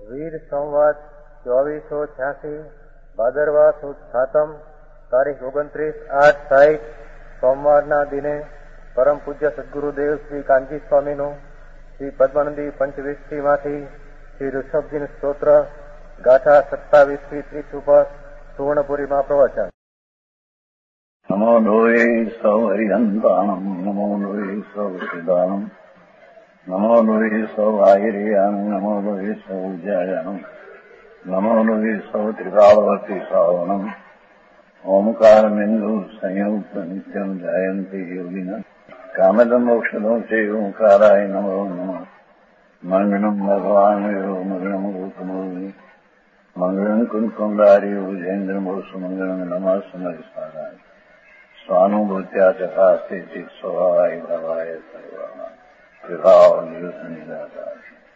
વીર સંવત 2486 ભાદરવા સુદ સાતમ તારીખ 29/8/60 સોમવારના દિને પરમ પૂજ્ય સદગુરુદેવ શ્રી કાંજી સ્વામીનું શ્રી પદ્માનંદી પંચવિંશતિમાંથી શ્રી ઋષભજીન સ્તોત્ર ગાથા 27મી ત્રીસ ઉપર સુવર્ણપુરીમાં પ્રવચન. નમો લોહે સૌ હરિહંતાણમ નમો લોહે સૌ સિદાનમ નમો લોહે સૌ આયર્યાન નમો લોહે સૌ જયાનમ નમો લોહે સૌ ત્રિકાળવતી સાવનમ ઓમકારમિંદુ સંયુક્ત નિત્યમ જાયંતી યોગિના કામદમ મોક્ષદો છે ઓંકારાય નમો નમઃ. મંગળમ ભગવાન મંગળમ ગૌતમોની મંગળમ કુંકુંડારી ઉજેન્દ્રમોષ મંગળમ નમઃ સમરિસારાય સ્વાનુભૂત્યા ચકાસ્તે ચિત સ્વભાવાય ભવાય સર્વમાં વિભાવ નિદાતા.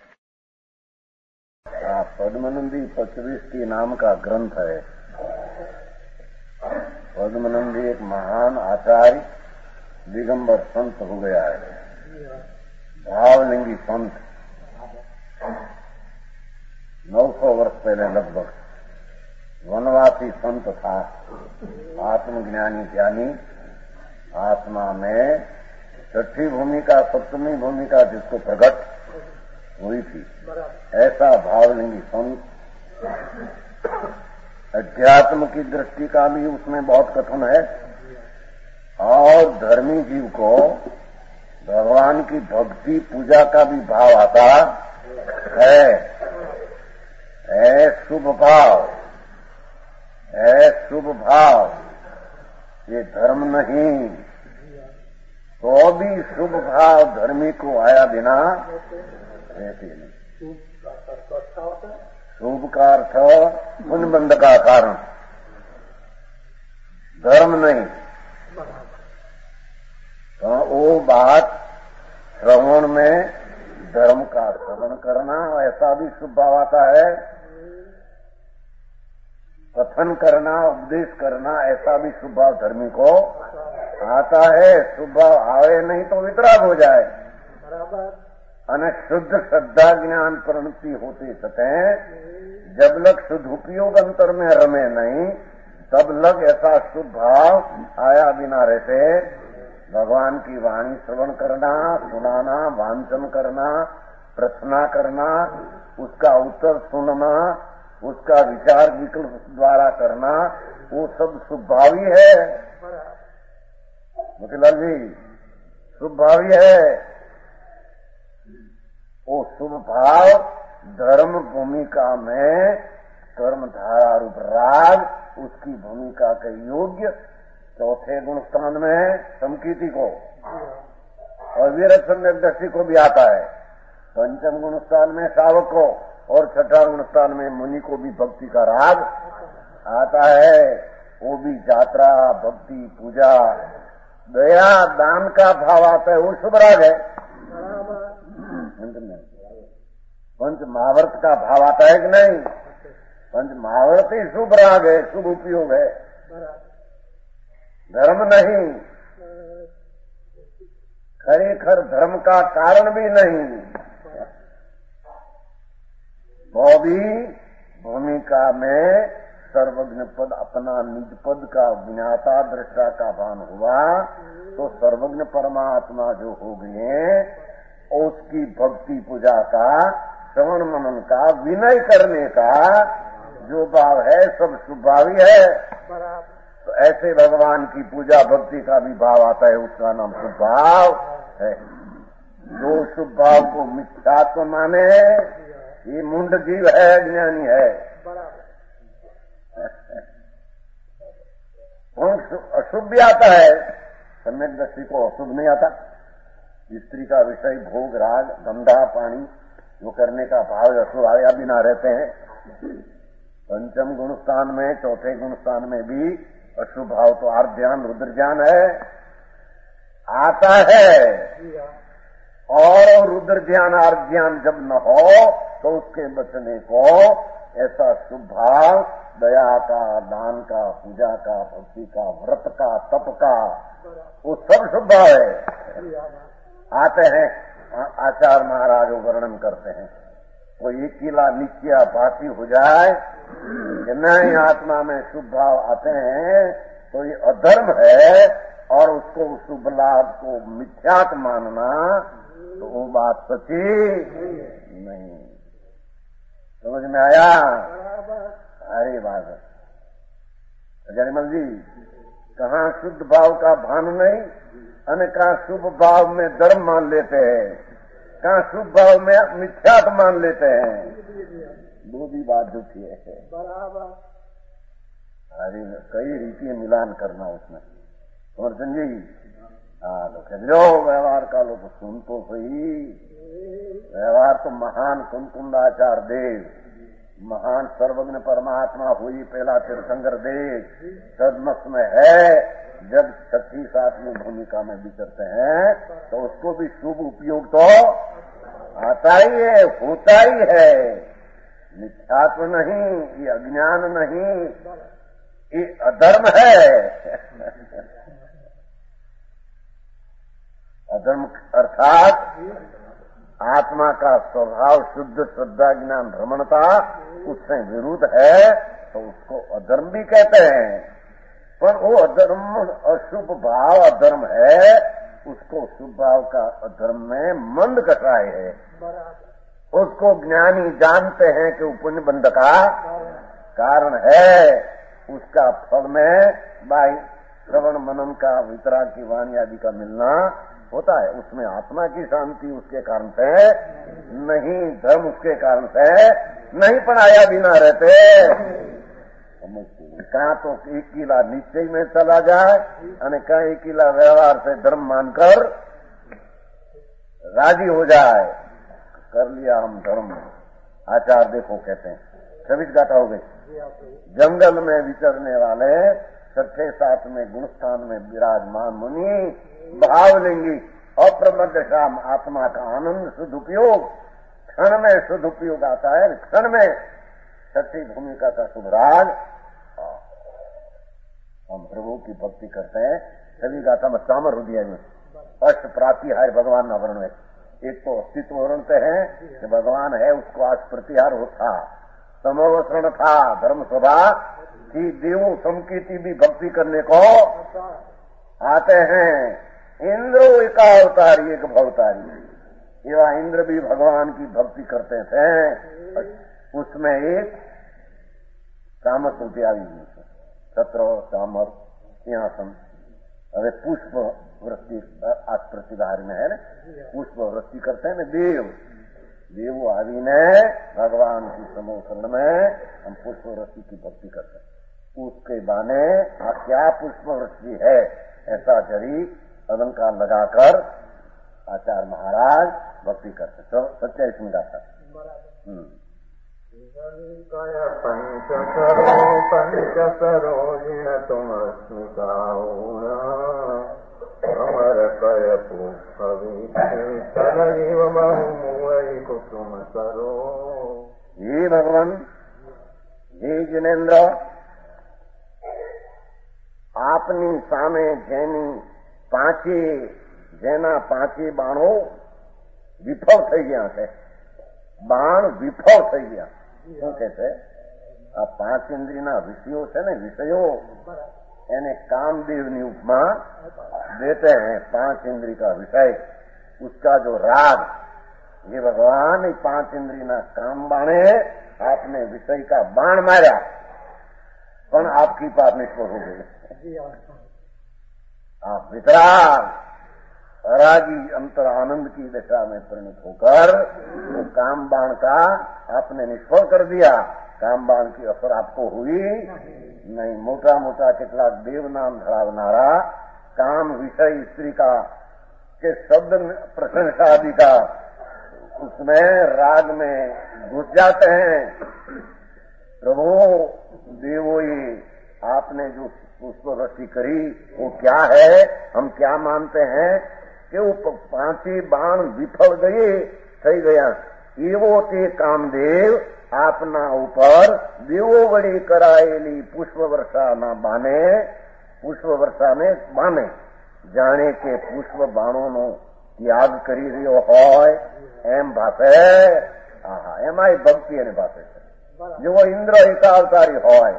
पद्मनंदी पचविष्टि नाम का ग्रंथ है. पद्मनंदी एक महान आचार्य दिगंबर संत हो गया है, भावलिंगी संत. 900 वर्ष पहले लगभग वनवासी संत था, आत्मज्ञानी ज्ञानी. आत्मा में छठी भूमिका सप्तमी भूमिका जिसको प्रकट हुई थी, ऐसा भावलिंगी संत. अध्यात्म की दृष्टि का भी उसमें बहुत कथन है और धर्मी जीव को भगवान की भक्ति पूजा का भी भाव आता है. शुभ भाव है, शुभ भाव. ये धर्म नहीं तो भी शुभ भाव धर्मी को आया बिना रहते नहीं. शुभ का अर्थ पुण्यबंध का कारण, धर्म नहीं. तो वो बात श्रवण में धर्म का श्रवण करना, ऐसा भी शुभ भाव आता है. कथन करना, उपदेश करना, ऐसा भी शुभ भाव धर्मी को आता है. शुभ भाव आवे नहीं तो वितराग हो जाए. અને શુદ્ધ શ્રદ્ધા જ્ઞાન પ્રવૃત્તિ होते सतें जब लग शुद्ध उपयोग अंतर में रमे नहीं, तब लग ऐसा शुभ भाव आया बिना रहते. भगवान की वाणी श्रवण करना, सुनाना, वांचन करना, प्रार्थना करना, उसका उत्तर सुनना, उसका विचार विकल्प द्वारा करना, वो सब शुभ भावी है. मोतीलाल जी, शुभ भावी है. वो शुभ भाव धर्म भूमिका में कर्मधारा रूप राग, उसकी भूमिका के योग्य चौथे गुण स्थान में समकीर्ति को और वीरत्व दृष्टि को भी आता है. पंचम गुण स्थान में शावक को और छठा गुण स्थान में मुनि को भी भक्ति का राग आता है. वो भी यात्रा, भक्ति, पूजा, दया, दान का भाव आता है. वो शुभ राग है. पंच महावर्त का भाव आता है कि नहीं? पंच महावर्त ही शुभ राग है, शुभ उपयोग है, धर्म नहीं. खरेखर धर्म का कारण भी नहीं. वो भी भूमिका में सर्वज्ञ पद, अपना निज पद का ज्ञाता दृष्टा का भान हुआ तो सर्वज्ञ परमात्मा जो हो गए, उसकी भक्ति पूजा का, श्रवण मनन का, विनय करने का जो भाव है सब शुभ भावी है. तो ऐसे भगवान की पूजा भक्ति का भी भाव आता है, उसका नाम शुभ भाव है. जो शुभ भाव को मिथ्यात्व माने, ये मुंड जीव है, ज्ञानी है. अशुभ भी आता है, सम्यक दृष्टि को अशुभ नहीं आता. स्त्री का विषय भोग, राग, धंधा पानी जो करने का भाव अशुभ आया बिना रहते हैं. पंचम गुण स्थान में, चौथे गुण स्थान में भी अशुभ भाव तो आर्ध्यान, रुद्र ज्ञान है, आता है. और रुद्र ज्ञान, आर्ध ज्ञान जब न हो तो उसके बचने को ऐसा शुभ भाव दया का, दान का, पूजा का, भक्ति का, व्रत का, तप का, वो सब शुभ भाव है. आते हैं आचार्य महाराज वर्णन करते हैं. कोई एक किला निश्चय बाकी हो जाए कि नहीं आत्मा में शुभ भाव आते हैं तो ये अधर्म है और उसको शुभ लाभ को मिथ्यात मानना तो वो बात सच्ची नहीं। समझ में आया? अरे बात जरिमल जी, कहाँ शुद्ध भाव का भान नहीं और कहाँ शुभ भाव में धर्म मान लेते हैं, कहाँ शुभ भाव में मिथ्यात मान लेते हैं। दो भी बात झूठी है बराबर। अरे कई रीति मिलान करना उसमें। और जी हाँ तो कह लो व्यवहार का लोग सुन तो सही। व्यवहार तो महान कुंकुंडाचार्य देव, महान सर्वज्ञ परमात्मा हुई पहला तीर्थंकर देव सदमस में है। जब 36-7वीं भूमिका में विचरते हैं तो उसको भी शुभ उपयोग तो आता ही है, होता ही है। मिथ्यात्व नहीं, ये अज्ञान नहीं, ये अधर्म है। अधर्म अर्थात आत्मा का स्वभाव शुद्ध श्रद्धा ज्ञान भ्रमणता उससे विरुद्ध है तो उसको अधर्म भी कहते हैं। पर वो अधर्म अशुभ भाव अधर्म है, उसको शुभ भाव का अधर्म में मंद कटाए है। उसको ज्ञानी जानते हैं कि वो पुण्य बंध का कारण है। उसका फल में बाई श्रवण मनन का वितराग की वाणी आदि का मिलना होता है। उसमें आत्मा की शांति उसके कारण से नहीं, धर्म उसके कारण से नहीं, पण आया बिना रहते। कहाँ तो एक किला निश्चय में चला जाए और कहाँ एक किला व्यवहार से धर्म मानकर राजी हो जाए। कर लिया हम धर्म, आचार देखो कहते हैं। 26 गाथा हो गई। जंगल में विचरने वाले 6-7 गुणस्थान में विराजमान मुनि भाव लेंगी अप्रमद शाम आत्मा का आनंद शुद्ध उपयोग। क्षण में शुद्ध उपयोग आता है, क्षण में छठी भूमिका का शुभ राग। हम प्रभु की भक्ति करते हैं। सभी गाथा में सामर हृदय में अष्ट प्राति है भगवान न वर्ण में। एक तो अस्तित्व वर्णते हैं कि भगवान है, उसको आज प्रतिहार होता। समोवसरण था धर्म सभा की देवों समकीर्ति भी भक्ति करने को आते हैं। इंद्रो एका अवतारी एक भवतारी, एवं इंद्र भी भगवान की भक्ति करते थे। उसमें एक कामस्तुति आई, छत्र सामर सिंहासन। अरे पुष्प वृष्टि आज प्रतिधारी में है ना, पुष्प वृष्टि करते हैं ना देव आदि ने भगवान की समोषण में हम पुष्प वृष्टि की भक्ति करते हैं। उसके बाने क्या पुष्प वृष्टि है ऐसा जरी अलंकार लगाकर आचार्य महाराज भक्ति करते। तो सच्चाई सुनगा था। पंचसरो जिन तुम अमर कय कुसुम सरो। हे भगवान, हे जिनेन्द्र, આપની સામે જેના પાંચે બાણો વિફળ થઈ ગયા છે, બાણ વિફળ થઈ ગયા। શું કે છે? આ 5 ઇન્દ્રિયના વિષયો છે ને, વિષયો એને कामदेवनी उपमा देते हैं। 5 इंद्रिय का विषय, उसका जो राग, ये भगवान 5 इंद्रिय ना काम बाणे आपने विषय का बाण मारा, पण आपकी पाप निष्फल हो गई। आप वितराग रागी अंतर आनंद की दशा में परिणत होकर तो काम बाण का आपने निष्फल कर दिया। काम बाण की असर आपको हुई नहीं। मोटा मोटा કેટલાક देव नाम धरावनारा काम विषय स्त्री का के शब्द प्रशंसा आदि का उसमें राग में घुस जाते हैं। प्रभु देवो, ये आपने जो पुष्प वृष्टि करी वो क्या है? हम क्या मानते हैं कि वो 5 बाण विफल गए થઈ ગયા। એવો તે કામદેવ આપના ઉપર દેવો વળી કરાયેલી પુષ્પવર્ષાના બાને પુષ્પવર્ષાને બાને જાણે કે પુષ્પ બાણોનો ત્યાગ કરી રહ્યો હોય એમ ભાષે હા એમાંય ભક્તિ એની પાસે છે. જેવો ઇન્દ્ર એકાવતારી હોય,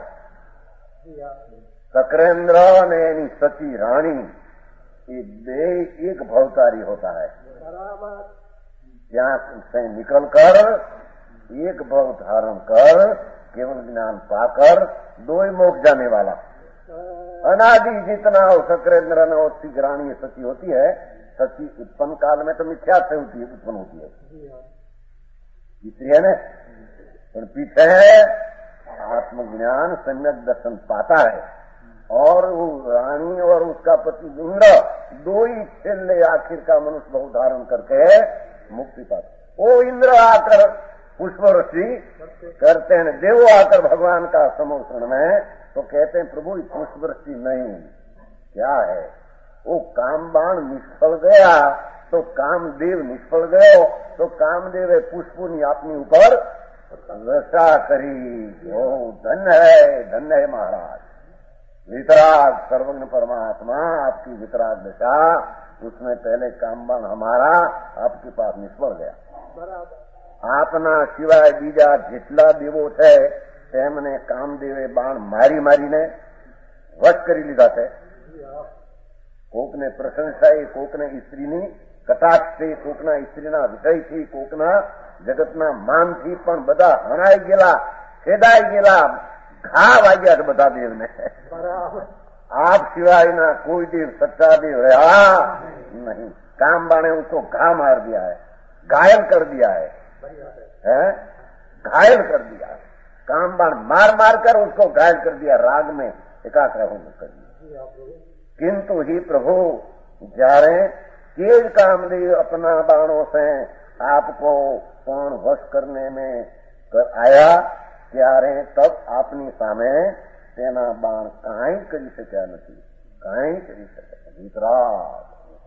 સક્રેન્દ્ર અને એની સતી રાણી ये બે एक भवतारी होता है. ત્યાં से निकल कर एक भव धारण कर केवल ज्ञान पाकर दो ही मोक्ष जाने वाला. अनादि जितना हो सक्रेंद्र न होती रानी सती होती है, सती उत्पन्न काल में तो मिथ्या से होती है, उत्पन्न होती है, इसलिए न पीछे आत्मज्ञान सम्यक दर्शन पाता है और वो रानी और उसका पति इंद्र दो ही छेले आखिर का मनुष्य बहु धारण करके मुक्ति पाते. वो इंद्र आकर पुष्पवृष्टि करते हैं, देवो आकर भगवान का समोषण में तो कहते हैं प्रभु पुष्पवृष्टि नहीं, क्या है वो काम बाण निष्फल गया तो कामदेव निष्फल गयो तो कामदेव पुष्पोनी अपनी ऊपर वर्षा करी. ओ धन्य है महाराज. वितराग सर्वज्ञ परमात्मा आपकी वितराग दशा, उसमें पहले कामबाण हमारा आपके पास निष्फल गया. आपना सिवाय बीजा જેટલા દેવો છે તેમને કામદેવે બાણ મારી મારીને વશ કરી લીધા છે. કોકને પ્રશંસાએ, કોકને સ્ત્રીની કટાક્ષથી, કોકના સ્ત્રીના વિષયથી, કોકના જગતના માનથી, પણ બધા હણાઈ ગયેલા, છેદાઈ ગયેલા, ઘા વાગ્યા છે બધા દેવને. आप सिवाय ना कोई देव सच्चा देव रहा नहीं. काम बाणे उसको घा मार दिया है, घायल कर दिया है, घायल कर दिया है. काम बाण मार मार कर उसको घायल कर दिया, राग में एकाग्र होकर कर दिया. किंतु ही प्रभु जारे तेज कामदेव अपना बाणों से आपको कौन वश करने में आया, ત્યારે તબ આપની સામે તેના બાણ કાંઈ કરી શક્યા નથી, કાંઈ કરી શક્યા. વિતરાગ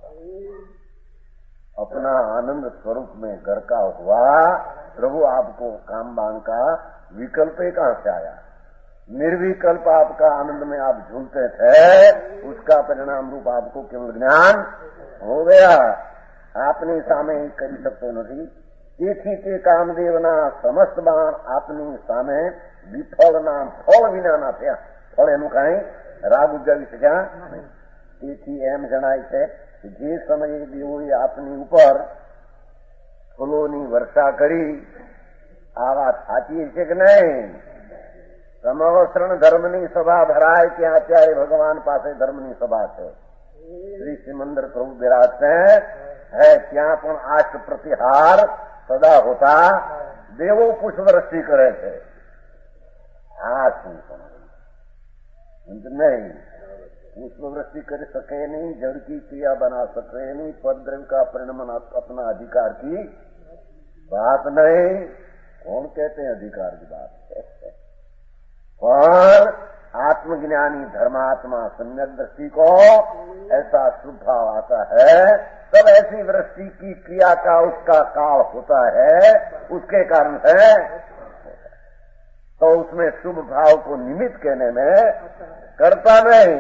अपना आनंद स्वरूप में घर का हुआ, प्रभु आपको काम बाण का विकल्प कहां से आया? निर्विकल्प आपका आनंद में आप झूलते थे, उसका परिणाम रूप आपको केवल ज्ञान हो गया. आपने सामे કરી શકતો નથી. તેથી તે કામદેવના સમસ્ત બાણ આપની સામે વિફળના ફળ વિનાના થયા. ફળ એનું કાંઈ રાગ ઉગાવી શક્યા નહીં. તેથી એમ જણાય છે કે જે સમયે દેવોએ આપની ઉપર ફૂલોની વર્ષા કરી, આ વાત સાચી છે કે નહીં? સમવસ્ત્રણ ધર્મની સભા ભરાય ત્યાં અત્યારે ભગવાન પાસે ધર્મની સભા છે. શ્રી સિમંદર પ્રભુ બિરાજતે है, ત્યાં પણ આષ્ટ પ્રતિહાર સદા હોતા, દેવો પુષ્પવૃષ્ટિ કરે છે. આ શું नहीं, पुष्पवृष्टि कर सके नहीं, जड़ की क्रिया बना सके नहीं, पदद्रव्य का परिणमन अपना अधिकार की बात नहीं. कौन कहते हैं अधिकार की बात? पर आत्मज्ञानी धर्मात्मा सम्यक दृष्टि को ऐसा शुभ भाव आता है, तब ऐसी वृष्टि की क्रिया का उसका काल होता है, उसके कारण है, तो उसमें शुभ भाव को निमित्त कहने में करता नहीं.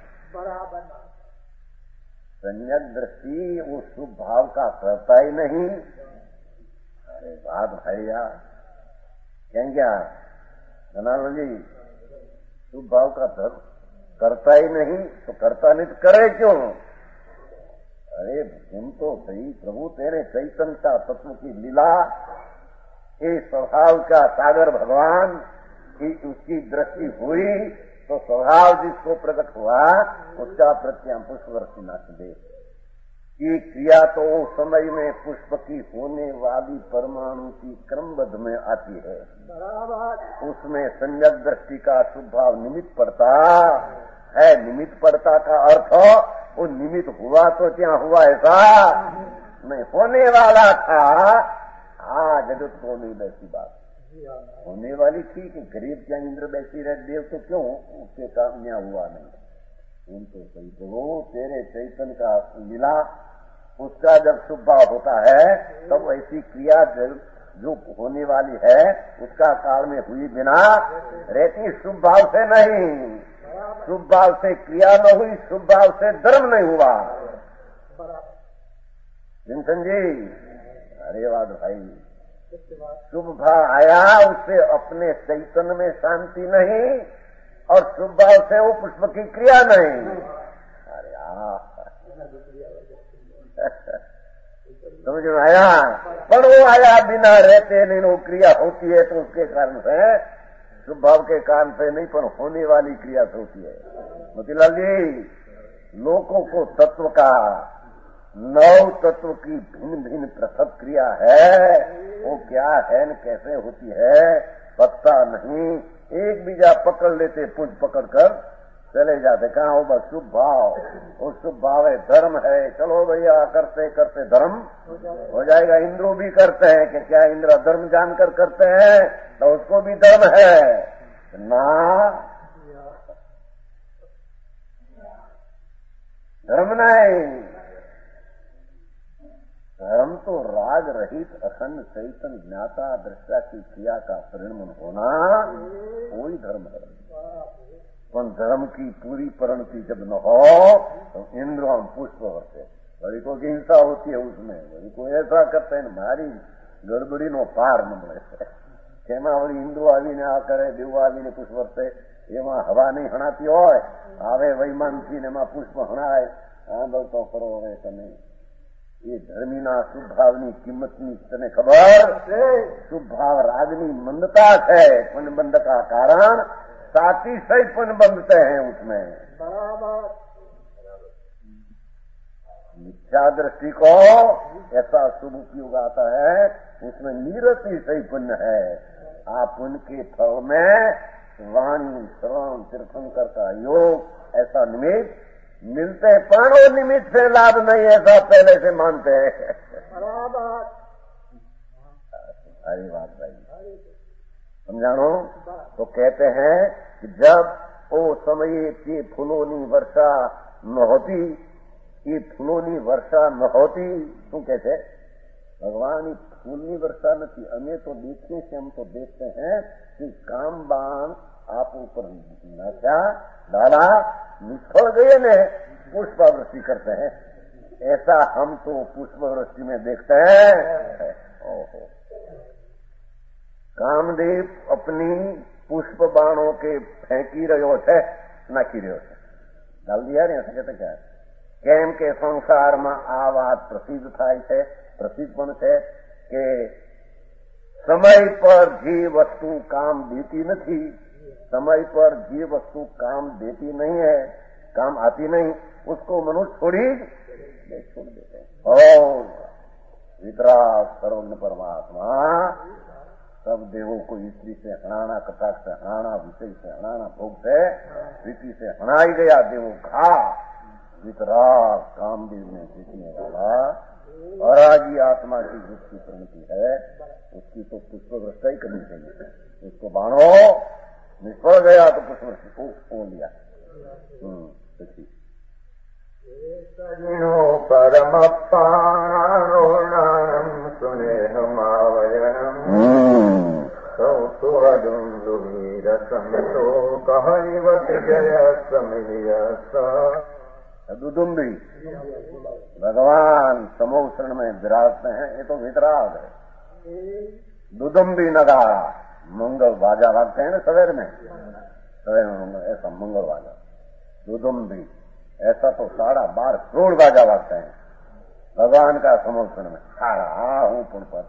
सम्यक दृष्टि वो शुभ भाव का करता ही नहीं. अरे बात भैया क्या जनार्दन जी, शुभ भाव का धर्म करता ही नहीं तो करता नहीं तो करे क्यों? अरे तुम तो सही प्रभु, तेरे चैतन्य तत्व की लीला, ये स्वभाव का सागर भगवान की उसकी दृष्टि हुई तो स्वभाव जिसको प्रकट हुआ उसका प्रत्याम पुष्पवृष्टि नाच दे. ये क्रिया तो उस समय में पुष्प की होने वाली परमाणु की क्रमबद्ध में आती है. उसमें सम्यक दृष्टि का शुभ भाव निमित्त पड़ता है. निमित्त पड़ता का अर्थ वो निमित्त हुआ तो क्या हुआ ऐसा नहीं, होने वाला था. हाँ, जगत को नहीं बैसी बात होने वाली थी कि गरीब क्या इंद्र बैसी रहे, देव तो क्यों उसके काम यहाँ हुआ नहीं. उनको सही तो वो तेरे चैतन्य का लीला, उसका जब शुभ भाव होता है तब ऐसी क्रिया जो होने वाली है उसका काल में हुई बिना रहती. शुभ भाव से नहीं, शुभ भाव से क्रिया न हुई, शुभ भाव से धर्म नहीं हुआ. विंसन जी, अरे वाद भाई, शुभ भाव आया, उससे अपने चैतन्य में शांति नहीं और शुभ भाव से वो पुष्प की क्रिया नहीं। अरे समझ में आया? पर वो आया बिना रहते नहीं, वो क्रिया होती है तो उसके कारण से, शुभ भाव के कारण से नहीं पर होने वाली क्रिया से होती है। मोतीलाल जी, लोगों को तत्व का 9 तत्व की भिन्न भिन्न पृथक क्रिया है, वो क्या है न कैसे होती है पता नहीं। एक बीजा पकड़ लेते, पुंज पकड़ कर चले जाते, कहाँ हो बस शुभ भाव, वो शुभ भाव है, धर्म है, चलो भैया करते करते धर्म हो जाएगा। इंद्रो भी करते हैं कि क्या इंद्र धर्म जानकर करते हैं तो उसको भी धर्म है ना, धर्म नहीं। धर्म तो राग रहित अखंड चैतन्य ज्ञाता दृष्टा की क्रिया का परिणमन होना, कोई धर्म है। पर धर्म की पूरी परिणति जब न हो तो इंद्र हम पुष्प होते, बड़ी को हिंसा होती है उसमें, बड़ी को ऐसा करते हैं मारी गड़बड़ी नो पार न મળે કેમાં વળી ઇન્દ્રો આવીને આ કરે, દેવો આવીને પુષ્પ વર્તે, એમાં હવા નહીં હણાતી હોય, આવે વૈમાનથી ને એમાં પુષ્પ હણાય, તો કરો હવે તમે। એ ધર્મીના શુભ ભાવની કિંમતની તને ખબર? શુભ ભાવ રાગની મંદતા છે, પણ બંધ का कारण सातिशयपन बंधते हैं उसमें। बराबर मिथ्या दृष्टि को ऐसा शुभ उपयोग आता है, उसमें निरतिशयपन है। आप उनके फल में वाणी श्रवण तीर्थंकर का योग ऐसा निमित्त मिलते, पर वो निमित्त से लाभ नहीं ऐसा पहले से मानते हैं। बराबर सारी बात भाई समझानो। तो कहते हैं कि जब वो समय की फूलोनी वर्षा न होती, ये फूलोनी वर्षा न होती, શું કહે છે ભગવાન? फूलनी वर्षा नहीं, हमें तो देखने से हम तो देखते हैं कि काम बाण आप ऊपर नशा डाला, निष्फल गए ने पुष्पवृष्टि करते हैं, ऐसा हम तो पुष्पवृष्टि में देखते हैं। ओहो, कामदेव अपनी पुष्प बाणों के फेंकी रह्यो है, नाखी रह्यो है, डाल दिया रे कहते क्या કેમ કે સંસારમાં આ વાત પ્રસિદ્ધ થાય છે, પ્રસિદ્ધ પણ છે કે સમય પર જે વસ્તુ કામ દેતી નથી, समय पर जे वस्तु काम देती नहीं है, काम आती नहीं, उसको मनुष्य छोड़ देते हैं। और वितराग सर्वज्ञ परमात्मा सब देवों को स्त्री से हणाना, कटाक्ष से हणाना, विषय से हणाना, भोग से प्रीति से हणाई गया देवों का वितराग कामदेव ने जीतने वाला अरागी आत्मा की जिसकी प्रवृत्ति है, उसकी तो पुष्पवृष्टि ही करनी चाहिए। उसको बाणो निष्फल गया तो पुष्पवृष्टि को लिया। सजिनो परम पाणोणाम सुनेह मावयनम सौतुवदुंदुवीर संतो कहैवत जय समियस। दुदुम्बी भगवान समोषण में विराजते हैं, ये तो वितराग है। दुदुम्बी नगाड़ा मंगल बाजा बाजते हैं ना सवेर में, सवेर में ऐसा मंगल बाजा दुदुम्बी, ऐसा तो 12.5 करोड़ बाजा बाजते हैं भगवान का समोषण में। हूं पुण्य पर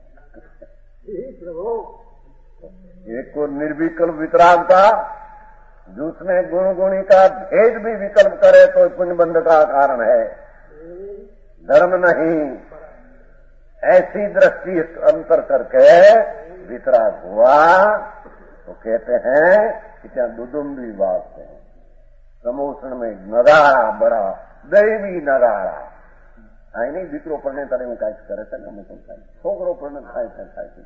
एक को निर्विकल्प वितराग था, जिसमें गुण गुणी का भेद भी विकल्प करे तो पुण्यबंध का कारण है, धर्म नहीं। ऐसी दृष्टि अंतर करके वितराग हुआ तो कहते हैं कि क्या दुदुम्बी बाजते हैं समोषण में नगाड़ा, बड़ा दैवी नगाड़ा आए नहीं। દીકરો પરણે તારે હું કાંઈક કરે છે ને અમુક છોકરો પરણે થાય છે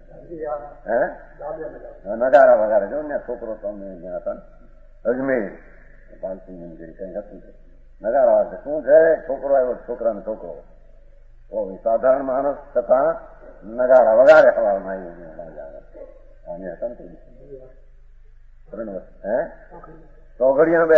નગારા વગાડે જો ને છોકરો તમને જ્યાં હતા અજમેર બાલસિંહ મંદિર કઈ હતું નગારા વાગે શું છે, છોકરો આવ્યો, છોકરાનો છોકરો સાધારણ માણસ છતાં નગારા વગાડે સવારમાં આવી હતા ને 3 વર્ષ ચોઘડિયા બે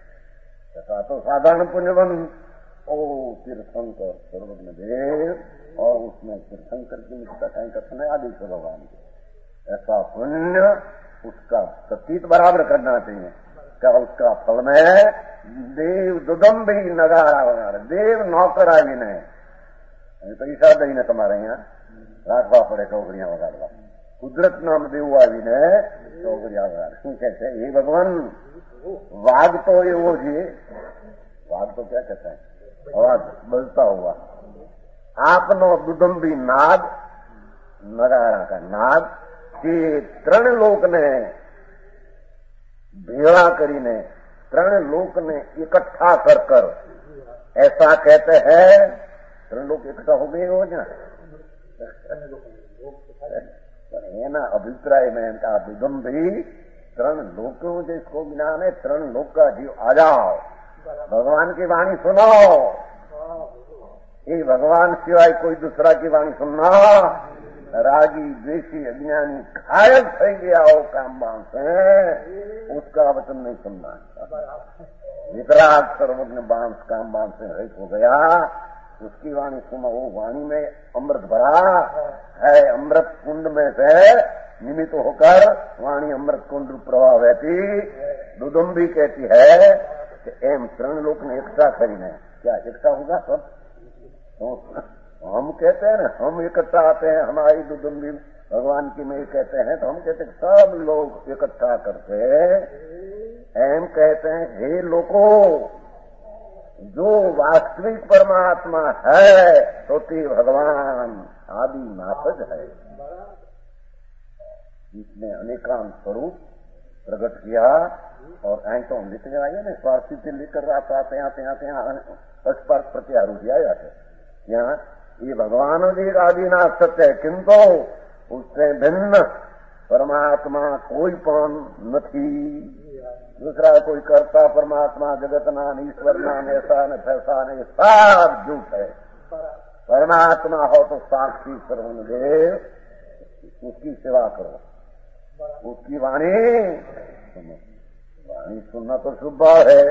તો સાધારણ પુણ્યવંત। ओ तीर्थंकर सर्वज्ञ देव और उसमें तीर्थंकर की मित्रता कहीं कथन है आदि से भगवान के। ऐसा पुण्य उसका प्रतीत बराबर करना चाहिए। क्या उसका फल में देव दुदम्भी नगारा वगारा देव नौकरा भी नहीं तो ईसा दही ने तुम्हारे यहाँ राखवा पड़े चौकड़ियां वगाड़वा कुदरत नाम देव भी ने चौकड़िया वगाड़ શું कहते हैं ये भगवान वाघ तो ये वो जी वाघ तो क्या कहते हैं आवाज बजता हुआ आपनो दुदम्बी नाद नगारा का नाद कि त्रण लोक ने भेड़ा करीने त्रण लोक ने इकट्ठा कर ऐसा कहते हैं त्रण लोग इकट्ठा हो गए हो ना एना अभिप्राय में इनका दुदम्भी त्रण लोकों जिसको ज्ञान है त्रण लोक का जीव आ जाओ भगवान की वाणी सुनो ये भगवान सिवाय कोई दूसरा की वाणी सुनना रागी द्वेषी अज्ञानी घायल થઈ गया हो काम बांस से उसका वचन नहीं सुनना वितराग सर्वज्ञ बांस काम बांस से रहित हो गया उसकी वाणी सुनो वो वाणी में अमृत भरा है अमृत कुंड में से निमित्त होकर वाणी अमृत कुंड प्रवाह बहती दुदुम्बी कहती है कि एम त्रण लोक ने एकता करीने क्या एकता होगा सब तो हम कहते हैं ना हम इकट्ठा आते हैं हमारी दुदुम्बी भगवान की में कहते हैं तो हम कहते हैं सब लोग इकट्ठा करके एम कहते हैं हे लोगों जो वास्तविक परमात्मा है तो ती भगवान आदि नाथज है जिसने अनेकांत स्वरूप प्रकट किया और ऐ तो लिख आइए ना स्वार्थी से लेकर आते यहाँ स्पर्श प्रत्यार हो जाए यहाँ ये भगवान जी आदिनाथ सत्य है किंतु उससे भिन्न परमात्मा कोई पण नहीं दूसरा कोई कर्ता परमात्मा जगत नाम ईश्वर नाम ऐसा न फैसा नहीं सब झूठ है परमात्मा हो तो साक्षी सर्वण देव उसकी सेवा करो उसकी वाणी सुनो वाणी सुनना तो शुभ है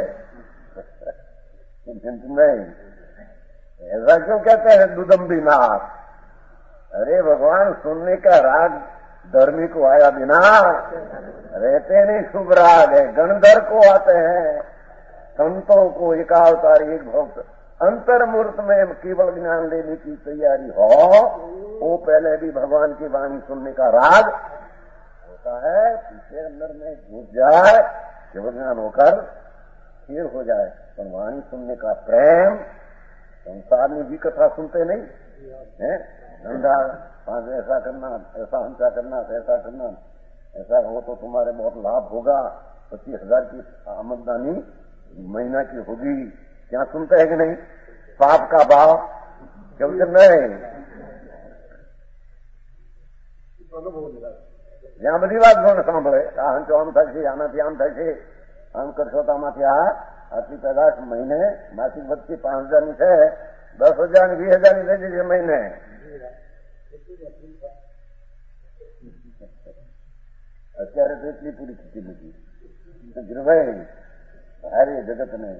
नहीं ऐसा क्यों कहते हैं दुदम्बी नाथ अरे भगवान सुनने का राग धर्मी को आया बिना रहते नहीं शुभ राग है गणधर को आते हैं संतों को एकावतारी एक भक्त अंतर्मूर्त में केवल ज्ञान लेने की तैयारी हो वो पहले भी भगवान की वाणी सुनने का राग होता है पीछे अंदर में घुस जाए केवल ज्ञान होकर स्थिर हो जाए पर वाणी सुनने का प्रेम संसार में भी कथा सुनते नहीं है धंधा पांच ऐसा करना ऐसा हमसा करना ऐसा करना ऐसा हो तो तुम्हारे बहुत लाभ होगा 25,000 की आमदनी महीना की होगी क्या सुनते हैं कि नहीं पाप का भाव क्योंकि नहीं यहाँ बड़ी बात बोल सांभे हम तो आम थी आम थी आम करशो तो आटली पैदाश महीने मासिक भत्ती 5,000 ની છે 10,000 ની 20,000 ની થઈ જશે મહિને અત્યારે તો એટલી પૂરી થતી નથી ગિરભાઈ ભારે જગત ને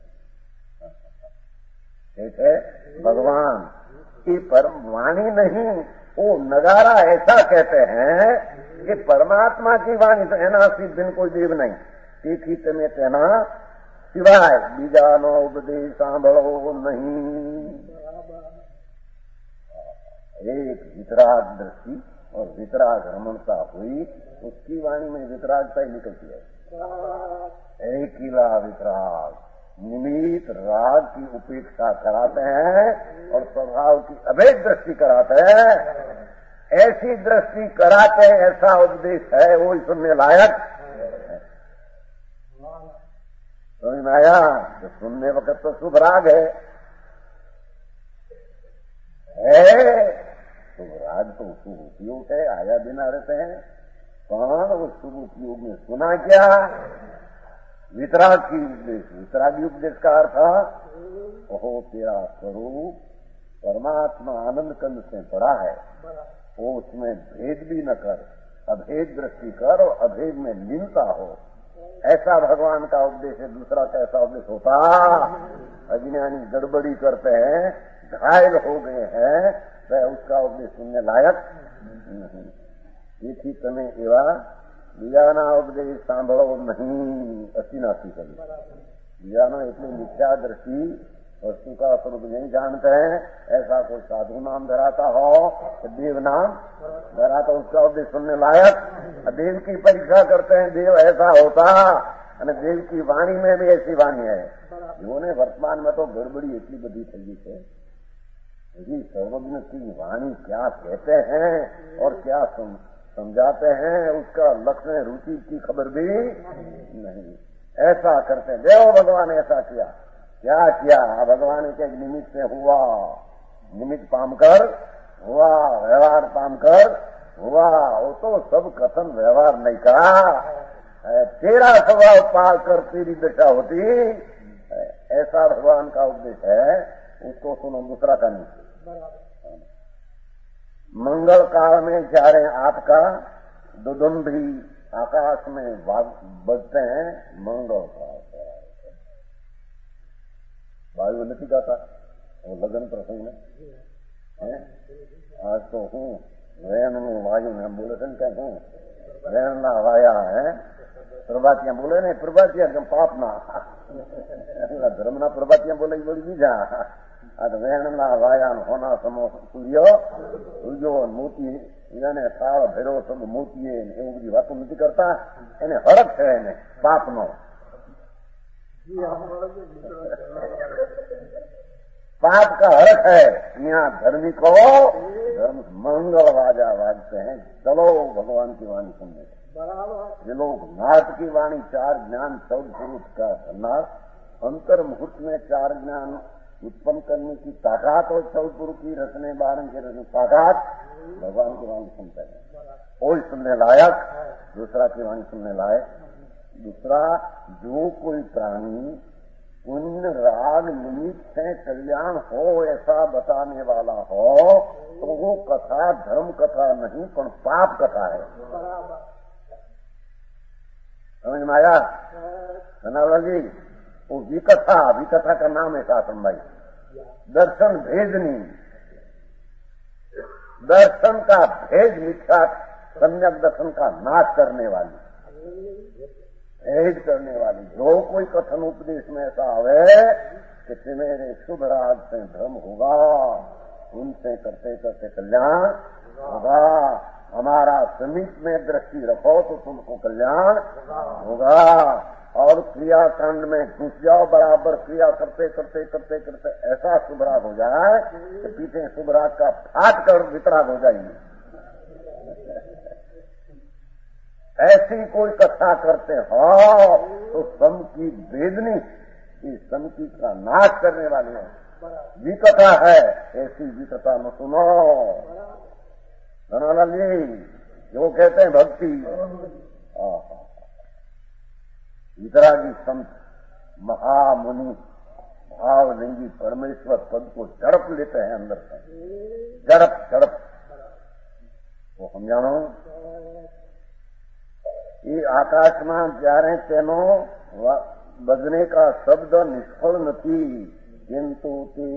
है भगवान की परम वाणी नहीं वो नगारा ऐसा कहते हैं कि परमात्मा की वाणी तो एना दिन कोई देव नहीं एक ही में तेना सिवाय बीजानो उपदेश सांभो नहीं एक वितराग दृष्टि और वितराग रमणता हुई उसकी वाणी में वितरागता ही निकलती है एक किला वितराग निमित राग की उपेक्षा कराते हैं और स्वभाव की अभेद दृष्टि कराते हैं ऐसी दृष्टि कराते हैं ऐसा उपदेश है वो सुनने लायक समझ में आया तो सुनने वक्त तो शुभ राग है शुभ राग तो शुभ उपयोग है आया बिना रहते हैं कौन वो शुभ उपयोग में सुना क्या वितराग की उपदेश वितरागी उपदेश का अर्थ ओहो तेरा स्वरूप परमात्मा आनंद कंद से बड़ा है वो उसमें भेद भी न कर अभेद दृष्टि कर और अभेद में लीनता हो ऐसा भगवान का उपदेश है दूसरा कैसा उपदेश होता अज्ञानी गड़बड़ी करते हैं घायल हो गए हैं तो उसका उपदेश सुनने लायक नहीं। તેથી તમે એવા બીજાના ઉપદેશ સાંભળો नहीं, अति नास्ती कभी। બીજાનો એટલી मिथ्या दृष्टि वस्तु का स्वरूप नहीं जानते हैं, ऐसा कोई साधु नाम धराता हो, देव नाम धराता, उसका उपदेश सुनने लायक। देव की परीक्षा करते हैं, देव ऐसा होता, અને देव की वाणी में भी ऐसी वाणी है। जीवोने वर्तमान में तो गड़बड़ी इतनी बड़ी થઈ ગઈ છે। जी सर्वज्ञ की वाणी क्या कहते हैं और क्या समझाते हैं, उसका लक्ष्य रुचि की खबर भी नहीं। ऐसा करते हैं, देव भगवान ऐसा किया, क्या किया, भगवान के निमित्त से हुआ, निमित्त पामकर हुआ, व्यवहार पामकर हुआ। वो तो सब कथन व्यवहार नहीं करा, तेरा स्वभाव पाल कर तेरी दशा होती, ऐसा भगवान का उपदेश है। उसको सुनो, दूसरा का नहीं। मंगल काल में जारे आपका दुदुम्भी आकाश में बजते हैं, मंगल काल वायु नहीं गाता वो लगन प्रसंग में है। आज तो हूँ वैन वायु में बोले थे क्या हूँ वैन ना वाया है, प्रभातियां बोले नहीं, प्रभातियां पाप ना धर्म ना प्रभातियां बोले बड़ी बीजा वेणना वायान होना समो सूर्यो मोती એને થાળ ભેરો सब મોતીએ એવું બધી વાતો નથી કરતા, એને હરખ છે એને પાપનો। पाप का हरख है। यहाँ धर्मी को धर्म मंगल वाजा वाजते हैं, चलो भगवान की वाणी सुनने। ये लोग नाथ की वाणी 4 ज्ञान 14 पुरुष का नाथ, अंतर मुहूर्त में 4 ज्ञान उत्पन्न करने की ताकत और 14 पुरुष की रचने 12 के रचने ताकत भगवान की वाणी सुनते हैं। कोई सुनने लायक, दूसरा की वाणी सुनने लायक। दूसरा, जो कोई प्राणी पुण्य राग निमित्त से कल्याण हो ऐसा बताने वाला हो, तो वो कथा धर्म कथा नहीं पर पाप कथा है। समझ में आया धनावला जी? वो विकथा का नाम है शासन भाई, दर्शन भेदनी, दर्शन का भेद मिथ्या सम्यक दर्शन का नाश करने वाली, भेद करने वाली। जो कोई कथन उपदेश में ऐसा आवे कि मेरे शुभ राग से धर्म होगा, उनसे करते करते कल्याण होगा, हमारा समीप में दृष्टि रखो तो तुमको कल्याण होगा, और क्रियाकांड में घुस जाओ, बराबर क्रिया करते करते करते करते ऐसा शुभराग हो जाए कि पीछे शुभराग का फाट कर वितराग हो जाएगी। ऐसी कोई कथा करते हो तो सम की वेदनी, इस सम की का नाश करने वाली है, विकथा है। ऐसी विकथा न सुनो। धनालाल जी जो कहते हैं भक्ति, वितरागी संत महामुनि भावलिंगी परमेश्वर पद को झड़प लेते हैं अंदर से, झड़प वो हम जानो। ये आकाश में जारे तेनो बजने का शब्द निष्फल नहीं, किंतु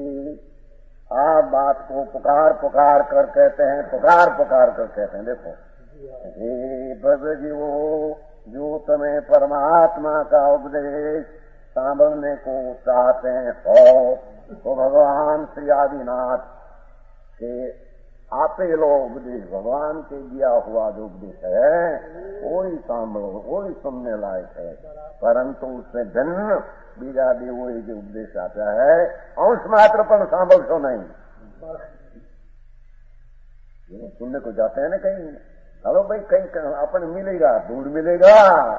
आ बात को पुकार पुकार कर कहते हैं, पुकार पुकार कर कहते हैं। देखो, हे भज जीवो, जो तुम्हें परमात्मा का उपदेश सांभलने को चाहते हो, तो भगवान श्री आदिनाथ के आपे लो उपदेश, भगवान के दिया हुआ जो उपदेश है वही सांभलो, वही सुनने लायक है। परंतु उसमें भिन्न बीजा भी वही जो उपदेश आता है, अंश मात्र पर सांभल सो नहीं। सुनने को जाते हैं ना कहीं, चलो भाई कहीं अपन मिलेगा, दूर मिलेगा,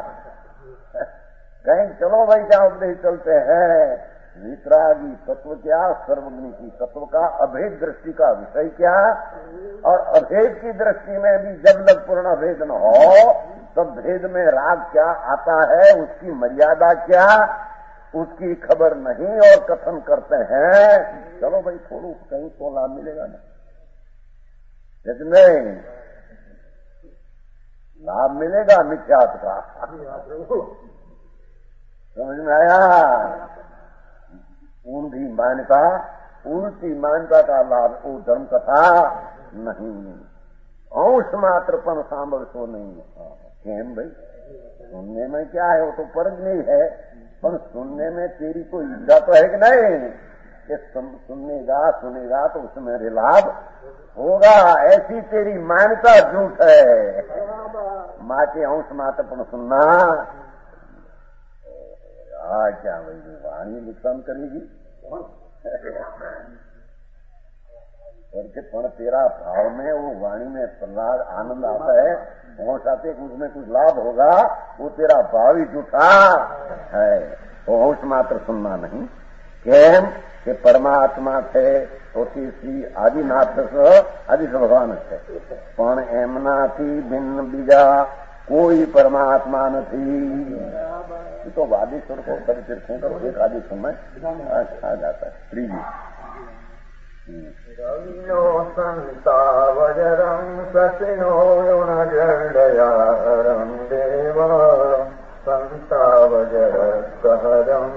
कहीं चलो भाई क्या उपदेश चलते हैं। वितरागी तत्व क्या, सर्वज्ञ की तत्व का अभेद दृष्टि का विषय क्या, और अभेद की दृष्टि में भी जब तक पूर्ण भेद न हो तब भेद में राग क्या आता है, उसकी मर्यादा क्या, उसकी खबर नहीं और कथन करते हैं। चलो भाई थोड़ा कहीं तो लाभ मिलेगा ना, लेकिन नहीं, लाभ मिलेगा मिथ्यात्व का। समझ में आया? ऊंधी मान्यता उल्टी मान्यता का लाभ वो धर्म कथा नहीं। अंश मात्र पण सांभळ सो नहीं। केम भाई सुनने में क्या है, वो तो फर्ज नहीं है, पर सुनने में तेरी कोई इज्जत तो है कि नहीं कि सुनेगा तो उसमें मेरे लाभ होगा। ऐसी तेरी मान्यता झूठ है। माँ के अंश मात्र पण सुनना क्या भाई वाणी नुकसान करेगी करके, पण तेरा भाव में वो वाणी में प्रहलाद आनंद आता है, होश आते कि उसमें कुछ लाभ होगा, वो तेरा भाव ही झूठा है। वो होश मात्र सुनना नहीं। केम कि परमात्मा थे तो श्री आदिनाथ आदि भगवान है, पण एमनाथी भिन्न बीजा कोई परमात्मा नहीं। तो वादीश्वर को कभी तीर्थों का एक आदि समय आ जाता है। त्रीजी रविनो संतावजरं ससिनो युणजडयारं देव संतावजर सहरं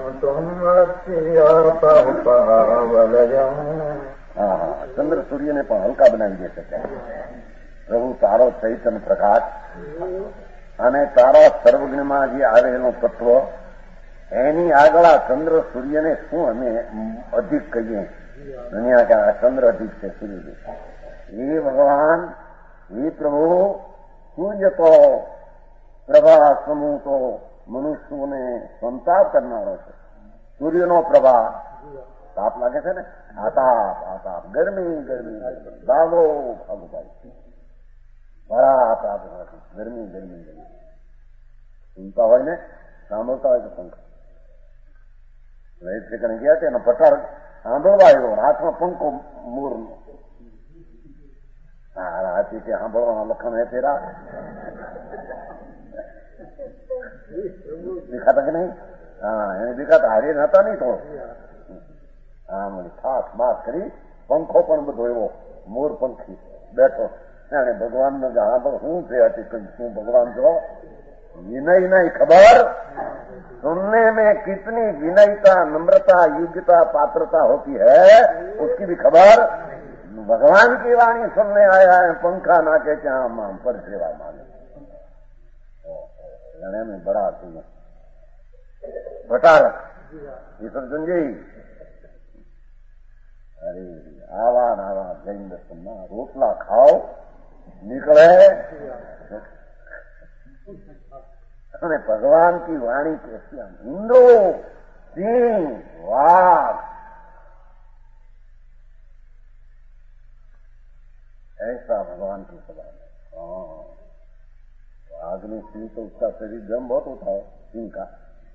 तुमवलयं। चंद्र सूर्य ने पण हल्का बनावी दे सके। प्रभु तारो चैतन्य प्रकाश અને તારા સર્વજ્ઞમાં જે આવેલો તત્વ એની આગળ આ ચંદ્ર સૂર્યને શું અમે અધિક કહીએ? દુનિયા का चंद्र अधिक से सूर्य। ये भगवान, ये प्रभु सूर्य तो प्रभा समूह तो मनुष्यों ने संताप करनारो છે। સૂર્યનો પ્રભા તાપ લાગે છે ને, આતાપ ગરમી ભાગો ભાઈ બड़ा ताप गरमी सुनता हो ने सांभळता हो पंखा वैद्य कने गया तेना पटार सांभळवा આવ્યો, હાથમાં પંખો મોરનો। હાથી કે સાંભળવાના લખણ હે તેરા दिखाता कि नहीं? એને दिखाता હારે નતા નહીં તો થાક માસ કરી પંખો પણ બધો એવો મોર પંખી બેઠો। भगवान ने जहां पर हूं थे तू भगवान जो विनय नहीं खबर, सुनने में कितनी विनयता नम्रता योग्यता पात्रता होती है उसकी भी खबर। भगवान की वाणी सुनने आया है, पंखा ना के क्या हम पर सेवा मांगे लड़े में बड़ा सुन भटारक ये सब समझे। अरे आवा जैन सुनना रोटला खाओ निकले અને ભગવાન की वाणी कैसी इंद्रो सिंह वाघ ऐसा भगवान की सभा है। वाघ ने सिंह तो उसका शरीर गर्म बहुत होता है, सिंह का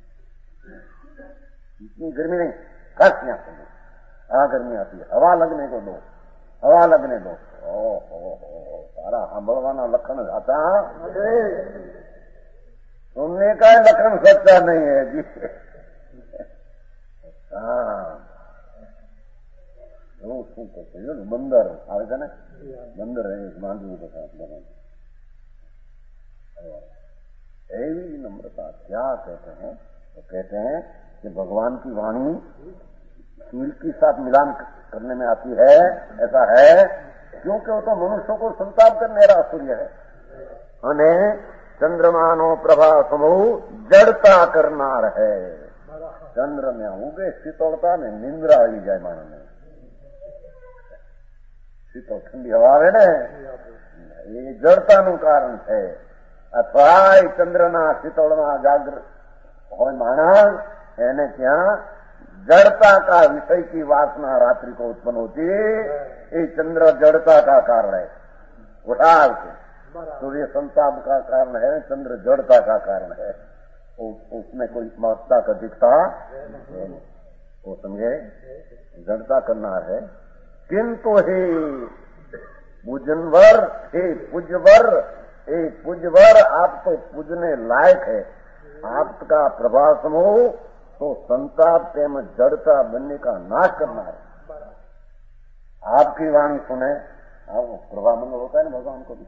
इतनी गर्मी नहीं, कस यहाँ से गर्मी आती है, हवा लगने को दो, हवा लगने दो। सारा सांभळवाना लक्षण आता सुनने का लक्षण सच्चा नहीं है जी। શું કહે બંદર આવે છે ને, બંદર માંડવી के साथ बना एवी नम्रता क्या कहते हैं? तो कहते हैं कि भगवान की वाणी सूर्य के साथ मिलान करने में आती है। ऐसा है क्योंकि वो तो मनुष्यों को संताप करने रहा सूर्य है, અને ચંદ્રમાનો પ્રભા સમૂહ જડતા કરનાર है। ચંદ્ર में ઉગે શીતળતા ને નિંદ્રા આવી જાય માણસને। શીતળ ઠંડી હવા આવે ને એ જડતાનું કારણ છે। અથવા ચંદ્રના શીતળમાં જાગૃત હોય માણસ એને ત્યાં जड़ता का विषय की वासना रात्रि को उत्पन्न होती है। ये चंद्र जड़ता का कारण है, उठाव से सूर्य संताप का कारण है, चंद्र जड़ता का कारण है। उसमें कोई महत्ता का दिखता वो समझे जड़ता करना है। किंतु हे पूजनवर, हे पूज्यवर आप तो पूजने लायक है। आपका प्रभाव समूह तो संताप तेम जड़ता बनने का नाश करना है। आपकी वाणी सुने, प्रभामंड होता है ना भगवान को भी,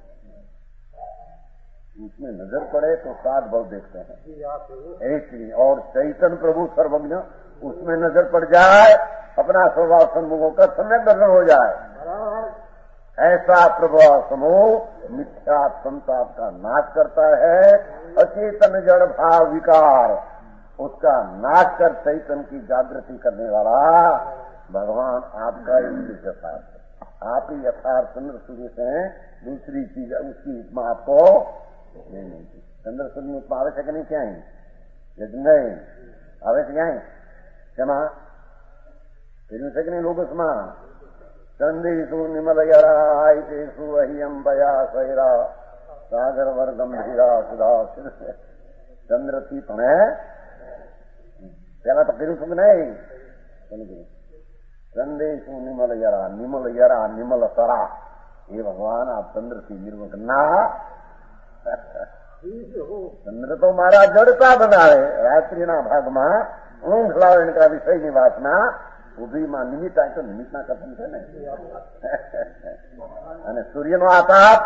उसमें नजर पड़े तो सात भाव देखते हैं ऐसी। और चैतन्य प्रभु सर्वज्ञ उसमें नजर पड़ जाए अपना स्वभाव सन्मुख होकर सम्यक दर्शन हो जाए। ऐसा प्रभाव समूह मिथ्या संताप का नाश करता है। अचेतन जड़ भाव विकार उसका नाश कर चैतन्य की जागृति करने वाला भगवान आपका ही यथार्थ है। आप ही यथार्थ चंद्र सूर्य से दूसरी चीज उसकी उपमा आपको नहीं। चंद्र सूर्य में उपमा आवश्यक नहीं क्या है? यदि नहीं आवश्यक क्या है? क्षमा फिर नहीं लोग उसमा चंदेशु निमलयराइतेषु अहियम बया सैरा सागर वर्गम धीरा सुधा चंद्र की तुम्हें पहला तो फिर सुन नहीं चंदेशु निमल यरा निमल सरा। ये भगवान आप चंद्र की निर्मुख ना चंद्र तो मारा जड़ता बनावे रात्रि ना भाग में ऊंघ लावे का विषय निवासना उभी में निमित्त आए तो निमित्त ना कथन છે ને અને સૂર્યનો આતાપ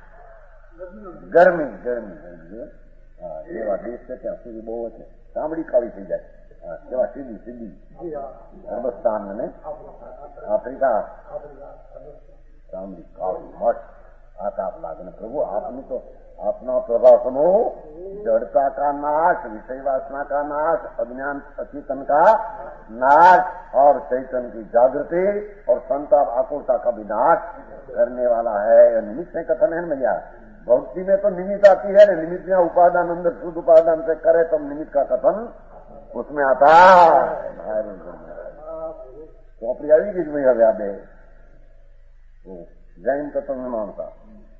ગરમી એવા દેશ છે ત્યાં સૂર્ય બહુ છે ચામડી કાળી થઈ જાય કેવા સીધી અરબસ્તાન ને આફ્રિકા ચામડી કાળી મસ્ત આતાપ લાગે ને પ્રભુ આપની તો अपना प्रभाव समूह जड़ता का नाश विषय वासना का नाश अज्ञान अचेतन का नाश और चैतन्य की जागृति और संताप आकुलता का विनाश करने वाला है। निमित्त में कथन है भैया भक्ति में तो निमित्त आती है ना निमित्त में उपादान अंदर शुद्ध उपादान से करे तो निमित्त का कथन उसमें आता चौपड़ी आई कि भैया व्यापे जैन कथन में मानता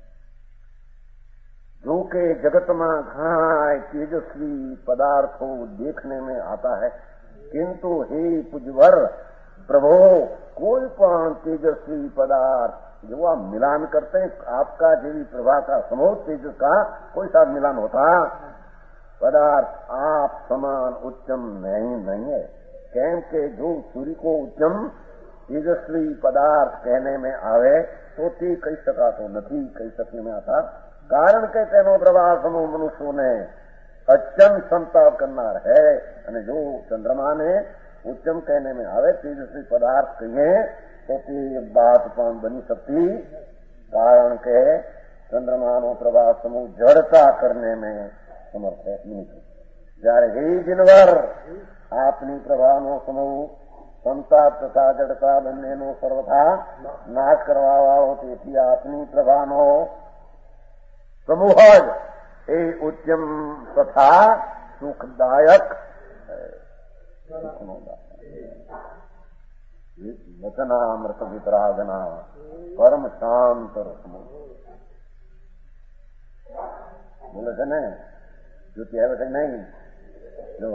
जो के जगत में घना तेजस्वी पदार्थों देखने में आता है किंतु हे पुजवर प्रभो कोई पण तेजस्वी पदार्थ जो आप मिलान करते हैं आपका जीवी प्रभा का समूह तेजस का कोई साथ मिलान होता पदार्थ आप समान उच्चम नहीं है। कैम के जो सूर्य को उच्चम तेजस्वी पदार्थ कहने में आवे तो ते कही सका तो नहीं कही सकने में आता કારણ કે તેનો પ્રભાવ સમૂહ મનુષ્યોને અત્યંત સંતાપ કરનાર है। અને જો ચંદ્રમાને ઉચ્ચમ कहने में આવે तेजस्वी पदार्थ कहिए तो તે बात પણ બની सकती કારણ કે ચંદ્રમાનો પ્રભાવ સમૂહ જડતા करने में समर्थ है नहीं। જ્યારે હે જીનવર આપની પ્રભાવનો સમૂહ સંતાપ તથા જડતા બંનેનો સર્વથા નાશ કરવા વાળો તેથી આપની પ્રભાનો समूह ए उच्चम तथा सुखदायक वचनामृत वितरागना परम शांत समूह बोले थे न ज्योति है वैसे नहीं जो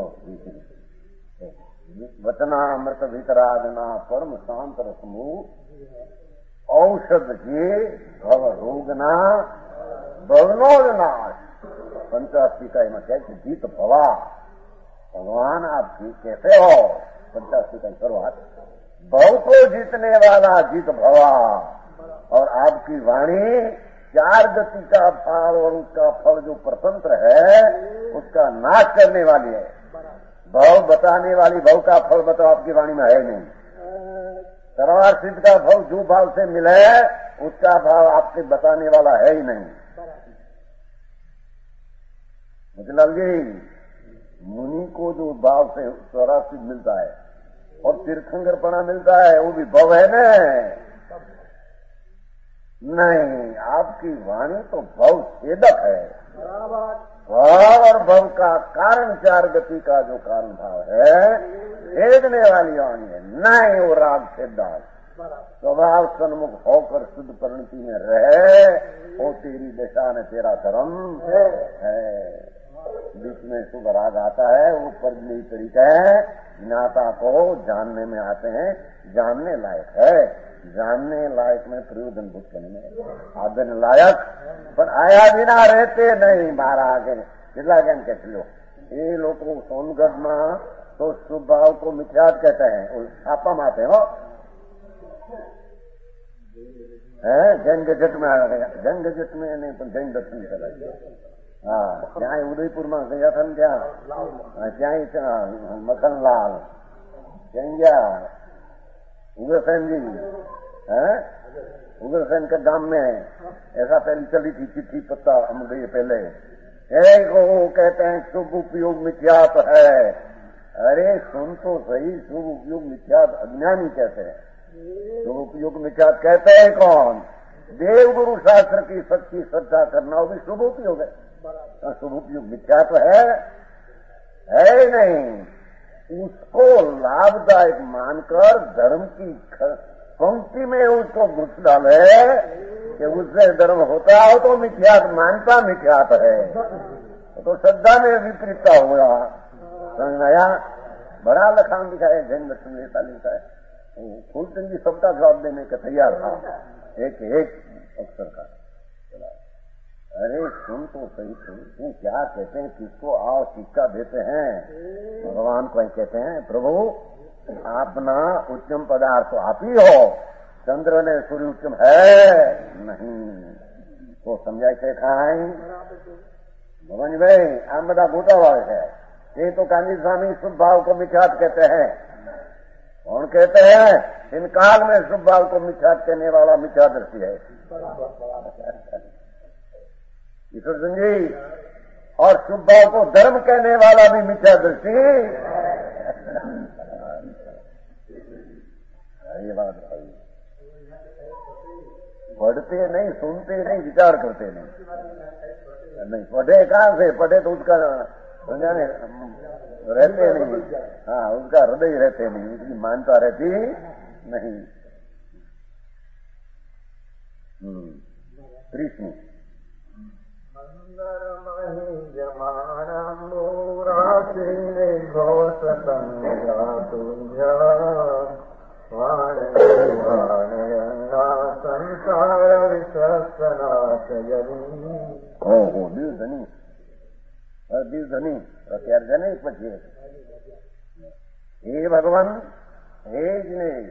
वचनामृत वितरागना परम शांत समूह औषध के भव रोगना भवनो नाश पंचाशी का में कहते जीत भवा भगवान आप कैसे हो पंचाशी का शुरुआत भव को जीतने वाला जीत भवा और आपकी वाणी चार गति का फल और उसका फल जो परतंत्र है उसका नाश करने वाली है। भव बताने वाली भव का फल बताओ आपकी वाणी में है नहीं। सर्वार्थ सिद्ध का भाव जो भाव से मिले उसका भाव आपसे बताने वाला है ही नहीं। मतलब जी मुनि को जो भाव से स्वराज सिद्ध मिलता है और तीर्थंकरपणा मिलता है वो भी भव है न नहीं। आपकी वाणी तो भव छेदक है। भाव और भव का कारण चार गति का जो कारण भाव है छेदने वाली वाणी है नहीं। वो राग छेददार स्वभाव सन्मुख होकर शुद्ध परिणति में रहे वो तेरी दशा ने तेरा धर्म है। बीच में शुभ राग आता है वो परजनी तरीका है ज्ञाता को जानने में आते हैं जानने लायक है जानने लायक में प्रयोजन भूत करने में आदन लायक पर आया बिना रहते नहीं मारा आगे जिला ज्ञान कहते लो ये लोग सोनगढ़ में तो शुभ भाव को मिथ्यात कहते हैं छापा मारते हो जैन गजट में आ गया जैन गजट में नहीं तो जैन दर्शन चला गया। हाँ ત્યાં ઉદયપુર માં ગયા था ત્યાં ત્યાં મખનલાલ ત્યાં ગયા उग्रसेन जी है, उग्रसेन के गांव में ऐसा पहले चली थी चिट्ठी पत्ता हम गए पहले, एक वो कहते हैं शुभ उपयोग मिथ्यात है। अरे सुन तो सही, शुभ उपयोग मिथ्यात अज्ञानी कहते हैं, शुभ उपयोग मिथ्यात कहते हैं कौन? देव गुरु शास्त्र की सच्ची श्रद्धा करना वो भी शुभ उपयोग है। शुभ उपयोग मिथ्यात है नहीं, उसको लाभदायक मानकर धर्म की पंक्ति में उसको घुस डाले कि उससे धर्म होता हो तो मिथ्यात मानता मिथ्यात है, तो श्रद्धा में विपरीतता हुआ। समझ में आया? बड़ा लखान लिखा है, जैन दर्शन नेता लिखा है, फूलचंद जी सबका जवाब देने का तैयार था, एक अक्षर का। अरे सुन तो सही, तुम क्या कहते हैं, किसको आओ शिक्षा देते हैं? भगवान को कहते हैं प्रभु आप ना उच्चम पदार्थ तो आप ही हो, चंद्र ने सूर्य उच्चम है नहीं, तो समझाए थे खाए भगवान भाई आम बड़ा मोटा भाव है। ये तो गांधी स्वामी शुभ भाव को मिथ्यात कहते हैं। कौन कहते हैं? इन काल में शुभ भाव को मिथ्यात कहने वाला मिथ्यादर्शी है ईश्वर सिंह जी, और शुभ भाव को धर्म कहने वाला भी मिथ्यादर्शी। ये बात है, पढ़ते नहीं, सुनते नहीं, विचार करते नहीं पढ़े कहां से? पढ़े तो उसका समझाने रहते नहीं, हाँ उसका हृदय रहते नहीं, उसकी मानता रहती नहीं। कृष्ण संसार ओहो दिवधनी दिवधनी અત્યારે છે ને પછી હે ભગવાન હે દિનેશ,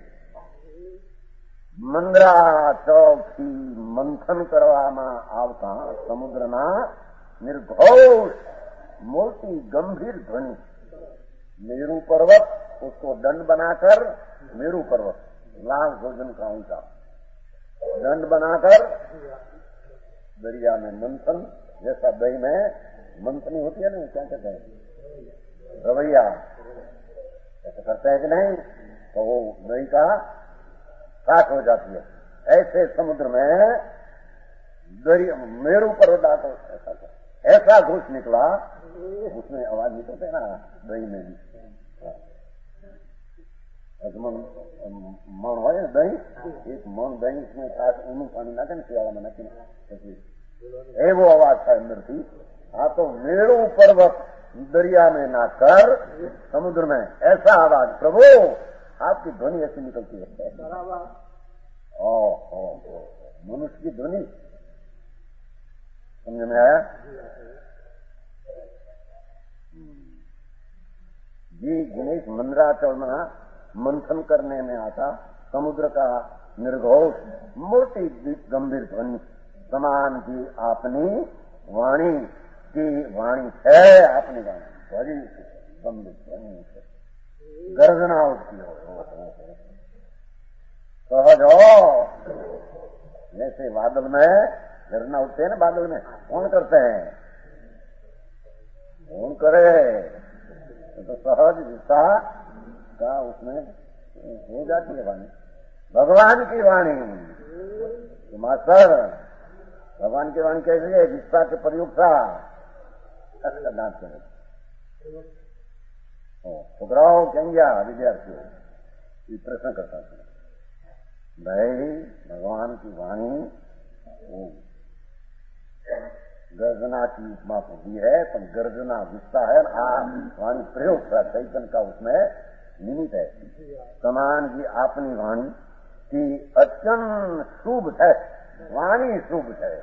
મંદરા ચોકથી મંથન કરવામાં આવતા સમુદ્રના निर्घोष मोटी गंभीर ध्वनि, मेरू पर्वत उसको दंड बनाकर, मेरू पर्वत लाख भोजन का ऊंचा दंड बनाकर दरिया में मंथन, जैसा दही में मंथनी होती है ना, क्या कहते हैं रवैया, ऐसा करते हैं कि नहीं, तो वो दही का साठ हो जाती है। ऐसे समुद्र में दरिया मेरू पर्वत ऐसा घोष निकला, उसमें आवाज निकलते ना दही में भी मण हो दही, एक मण दही उसमें खास ऊनू पानी नाखे शियाला में नाखी वो आवाज था अंदर थी। हाँ तो मेरू पर्वत दरिया में नाकर समुद्र में ऐसा आवाज, प्रभु आपकी ध्वनि ऐसी निकलती है। ओहो मनुष्य की ध्वनि समझ में आया जी? गणेश मंदराचल में मंथन करने में आता समुद्र का निर्घोष मोटी गंभीर ध्वनि समान की अपनी वाणी की वाणी है, अपनी वाणी बड़ी गंभीर ध्वनि गर्जना उसकी हो सहज हो, जैसे बादल में गर्जना उठते हैं ना, बादल में कौन करते हैं? कौन करे? तो सहज विस्तार का उसमें हो जाती है वाणी, भगवान की वाणी। तो मास्टर भगवान की वाणी कैसी है? विस्ता के प्रयोग था दांत करे छोकराओ क्या विद्यार्थियों, ये प्रश्न करता था भाई, भगवान की वाणी वो गर्जना की उपमा को दी है, तो गर्जना विस्ता है, वाणी प्रयोग था चैतन का उसमें निमित्त है। समान की अपनी वाणी की अत्यंत शुभ है, वाणी शुभ है।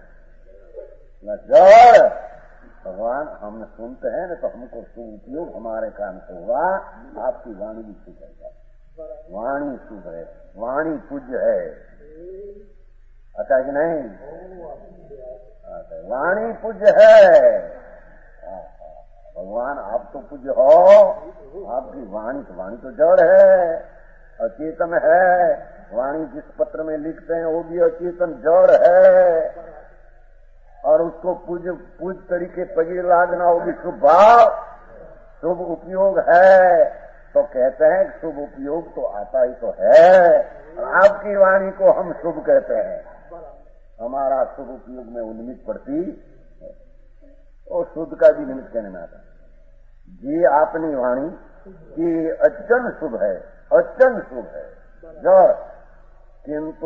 जड़ भगवान हम सुनते हैं ना, तो हमको शुभ उपयोग हमारे कान से हुआ, आपकी वाणी भी शुभ है, वाणी शुभ है, वाणी पूज्य है। अच्छा कि नहीं? वाणी पूज्य है। भगवान आप तो पूज्य हो, आपकी वाणी तो जड़ है, अचेतन है। वाणी जिस पत्र में लिखते हैं वो भी अचेतन जड़ है, और उसको पूज तरीके पगे लागना वो भी शुभ भाव, शुभ उपयोग है। तो कहते हैं कि शुभ उपयोग तो आता ही तो है, और आपकी वाणी को हम शुभ कहते हैं। हमारा शुभ उपयोग में वो निमित्त पड़ती है, और शुद्ध का भी निमित्त कहने में आता। ये आपनी वाणी की अचन शुभ है, अचन शुभ है जड़, किंतु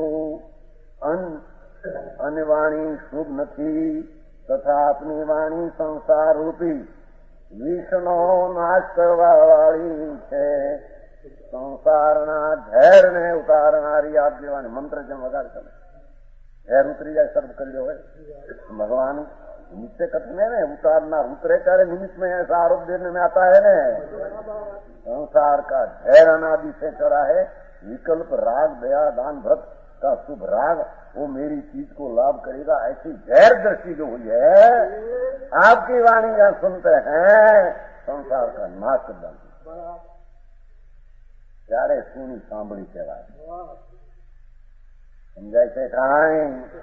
अन्य वाणी शुभ નથી તથા આપની વાણી સંસાર રૂપી વિષનો નાશ કરવા વાળી છે। સંસારના ઝેરને ઉતારનારી આપની વાણી। મંત્ર જેમ વગાડ કરે ઝેર ઉતરી જાય સર્વ કર્યો હોય भगवान नित्य कथन है न, उतारना उतरे करे निमित्त में ऐसा आरोप देने में आता है न। संसार का ढेर अनादि से चढ़ा है, विकल्प राग दया दान भक्त का शुभ राग वो मेरी चीज को लाभ करेगा, ऐसी गैर दृष्टि जो हुई है आपकी वाणी जहाँ सुनते हैं संसार का नाश कर डालती। ત્યારે સુની સાંભળી કહેવાય। સમજાય છે કાંઈ?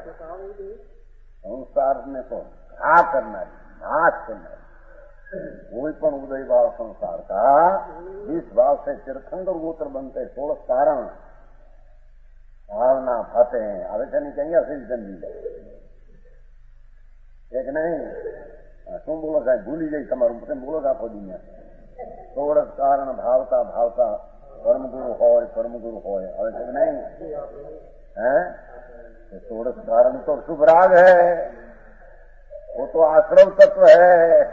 સંસારને તો ઘા કરનારી, નાश करनारी कोई पण उदय भाव संसार का इस भाव से चिरखंड गोत्र बनते 16 कारण भावना भाते हैं। હવે છે નહીં કહીએ અસીલ જંદી એક નહીં શું બોલો સાહેબ ભૂલી જાય તમારું તમે બોલો આખો દુનિયા 16 કારણ ભાવતા ભાવતા कर्मगुरु होय कर्मगुरु होय। હવે છે કે નહીં है 16 कारण तो शुभ राग है, वो तो आश्रव तत्व है।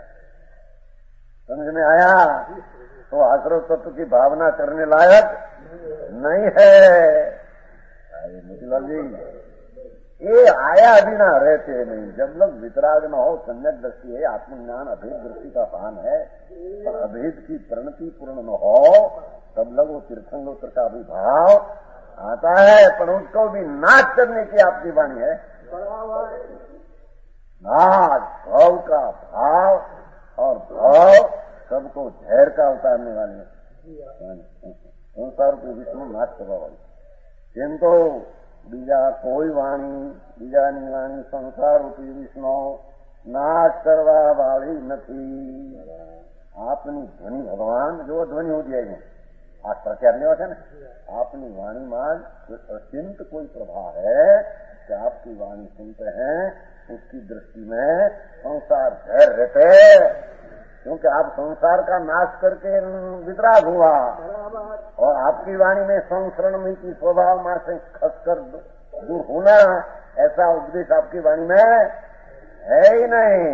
समझ में आया? तो आश्रव तत्व की भावना करने लायक नहीं है। मोतीलाल जी ये आया बिना रहते नहीं। जब लोग वितराग न हो, सम्यक दृष्टि है, आत्मज्ञान अभेद दृष्टि का भान है, पर अभेद की प्रणति पूर्ण न हो तब लोग वो तीर्थंगोत्र का भी भाव आता है, पर उसको भी नाश करने की आपकी वाणी है। नाश भाव का भाव और भाव सबको झेर का उतारने वाले संसार को विष्णु नाश करवा वाली। किंतु बीजा कोई वाणी बीजानी वाणी संसार रूपी विष्णु नाश करवा वाली નથી। આપની ધ્વનિ ભગવાન જો ધ્વનિ હોતી આવી આ પ્રચાર લેવા છે ને, આપની વાણીમાં अत्यंत कोई प्रभाव है कि आपकी वाणी सुनते हैं उसकी दृष्टि में संसार झेर रहते, क्योंकि आप संसार का नाश करके वितराग हुआ, और आपकी वाणी में संसरण में की स्वभाव मां से खसकर दूर होना ऐसा उपदेश आपकी वाणी में है ही नहीं।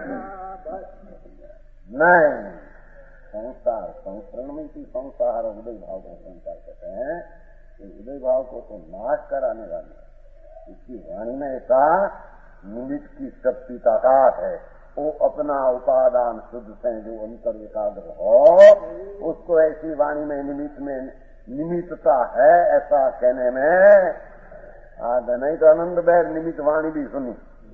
नहीं, संसार संसरण में की संसार उदय भाव को संसार कहते हैं। उदय भाव को तो नाश कराने वाले इसकी वाणी में ऐसा निमित्त की शक्ति ताकत है। वो अपना उपादान शुद्ध से जो अंतर एकाग्र हो उसको ऐसी वाणी में निमित्तता है ऐसा कहने में आद नहीं। तो आनंद बैर निमित्त वाणी भी सुनी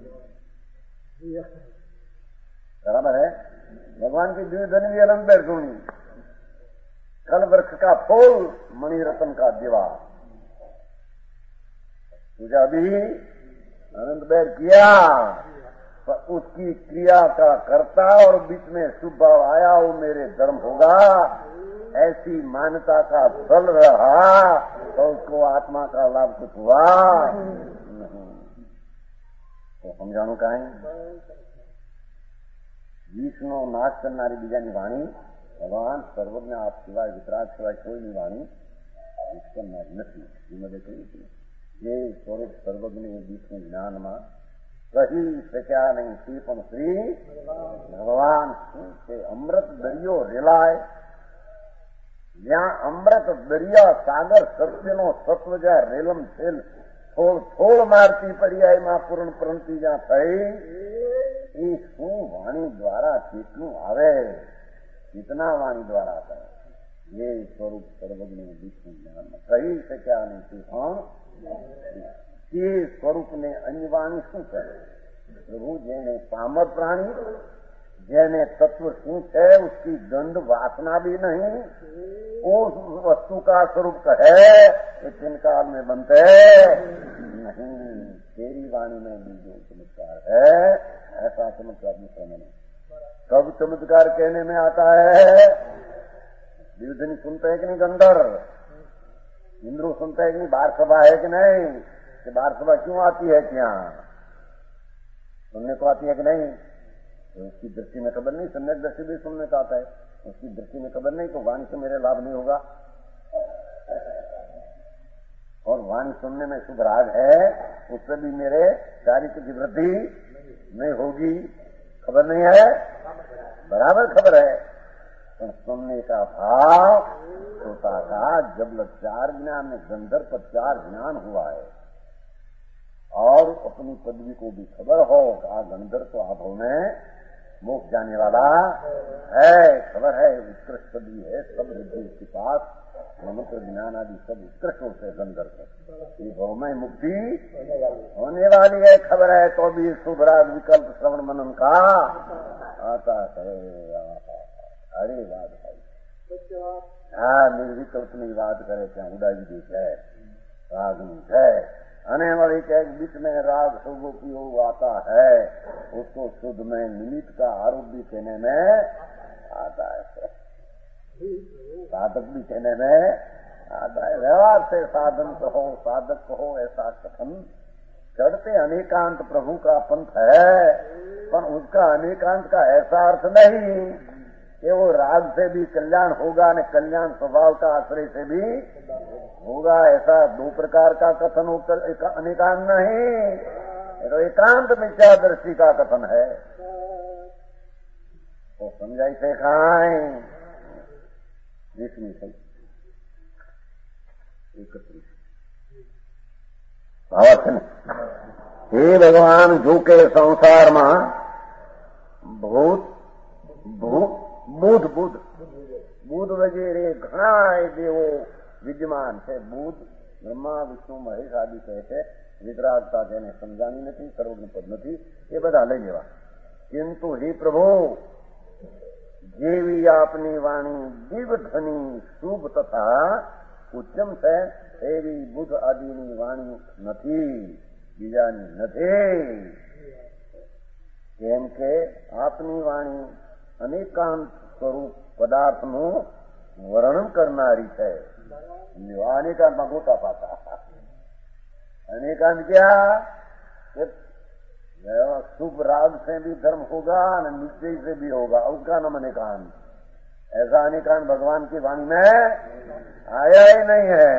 बराबर है। भगवान की द्विधन भी आनंद बैर सुनी। कल वृक्ष का फूल मणिरत्न का दीवा पूजा भी आनंद बैर किया, पर उसकी क्रिया का कर्ता और बीच में शुभ भाव आया वो मेरे धर्म होगा ऐसी मान्यता का फल रहा तो उसको आत्मा का लाभ कुछ हुआ नहीं। तो समझाणु कहीं विष्णु नाश करनारी बीजानी वाणी भगवान सर्वज्ञ आप सिवाय वितराग सिवाय कोई नहीं वाणी नाश करनारी नहीं। श्रीमदे कही ये स्वरूप सर्वज्ञ विष्णु ज्ञान में कही शक्या नहीं थी, पण श्री भगवान से अमृत दरियो रेलाय જ્યાં અમૃત દરિયા સાગર સત્યનો સત્વ જ્યાં રેલમ છેલ થોડ થોડ મારતી પર્યાયમાં પૂર્ણ પ્રણતિ જ્યાં થઈ એ શું વાણી દ્વારા કેટલું આવે, कितना वाणी द्वारा आता है। ये स्वरूप सर्वज्ञ विष्णु ज्ञान में कही शक्या नहीं थी। हाँ ये स्वरूप ने अन्य वाणी शू करे। प्रभु जेने पामर प्राणी जैने तत्व सूच है उसकी गंध वासना भी नहीं, उस वस्तु का स्वरूप है ये तीन काल में बनते नहीं। तेरी वाणी में भी जो चमत्कार है ऐसा चमत्कार दूसरा में नहीं। कब चमत्कार कहने में आता है? विधि सुनते हैं कि नहीं? गंधर्व इंद्र सुनते हैं कि नहीं? बार सभा है कि नहीं? कि बार सभा क्यों आती है? क्या सुनने को आती है कि नहीं? तो उसकी दृष्टि में खबर नहीं, सम्यक दृष्टि भी सुनने का आता है, उसकी दृष्टि में खबर नहीं, तो वाणी से मेरे लाभ नहीं होगा। और वाणी सुनने में शुभ राग है, उससे भी मेरे चारित्र की वृद्धि नहीं होगी। खबर नहीं है? बराबर खबर है। तो सुनने का भाव श्रोता का जब चार ज्ञान में गंधर्व पर चार ज्ञान हुआ है और अपनी पदवी को भी खबर हो, गंधर्व तो आभव में मोक्ष जाने वाला है, खबर है, उत्कृष्ट पदवी है, सब रिद्धि उसके पास, मंत्र ज्ञान आदि सब उत्कृष्ट होते हैं गंधर्व। ये भव में मुक्ति होने वाली है, खबर है। तो भी शुभ राग विकल्प श्रवण मनन का आता है। अरे बात भाई, हाँ निर्विकल्प नहीं बात करे, क्या उड़ाई देख है, राग है आने वाली के बीच में राग शुभ उपयोग आता है, उसको शुद्ध में निमित्त का आरोप भी कहने में आता है, साधक भी कहने में आता है। व्यवहार से साधन कहो, साधक कहो, ऐसा कथन चढ़ते अनेकांत प्रभु का पंथ है, पर उसका अनेकांत का ऐसा अर्थ नहीं कि वो राग से भी कल्याण होगा, न कल्याण स्वभाव का आश्रय से भी होगा। ऐसा दो प्रकार का कथन अनेकांत नहीं, तो एकांत मिथ्या दृष्टि का कथन है। तो समझाई से खाएं जिसमें हे भगवान, जो के संसार में भूत बुध वगैरह घણા देवो विद्यमान है। बुध ब्रह्मा विष्णु महेश आदि कहते वितरागता जेने समझानी नहीं, सर्वज्ञ पद नहीं, ये बधा लई लेवा। किंतु हे प्रभु, जेवी आपनी वाणी दिव्य ध्वनि शुभ तथा ઉત્તમ છે એવી બુદ્ધ આદિની વાણી નથી, બીજાની નથી. કેમ કે આપની વાણી અનેકાંત સ્વરૂપ પદાર્થનું વર્ણન કરનારી છે. અનેકાંતમાં ગોતા પાતા. अनेकांत क्या? शुभ राग से भी धर्म होगा और निश्चय से भी होगा, उसका नाम अनेकांत. ऐसा अनेकांत भगवान की वाणी में आया ही नहीं है.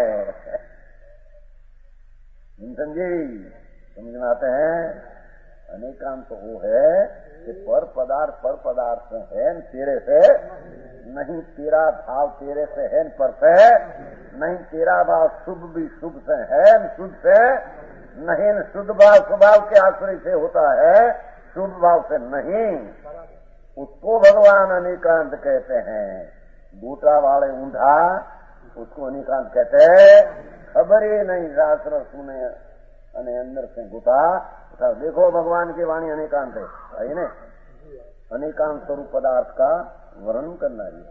समझे? समझ में आते हैं? अनेकांत तो वो है कि पर पदार्थ से है, तेरे से नहीं. तेरा भाव तेरे से है, पर से नहीं. तेरा भाव शुभ भी शुभ से है, शुद्ध से नहीं. शुद्ध भाव स्वभाव के आश्रय से होता है, शुभ भाव से नहीं. उसको भगवान अनेकांत कहते हैं. बूटा वाले ऊंधा उसको अनेकांत कहते हैं. खबर ही नहीं, शास्त्र सुने अने अंदर से गुटा. देखो भगवान की वाणी अनेकांत है ना. अनेकांत स्वरूप पदार्थ का वर्णन करना है.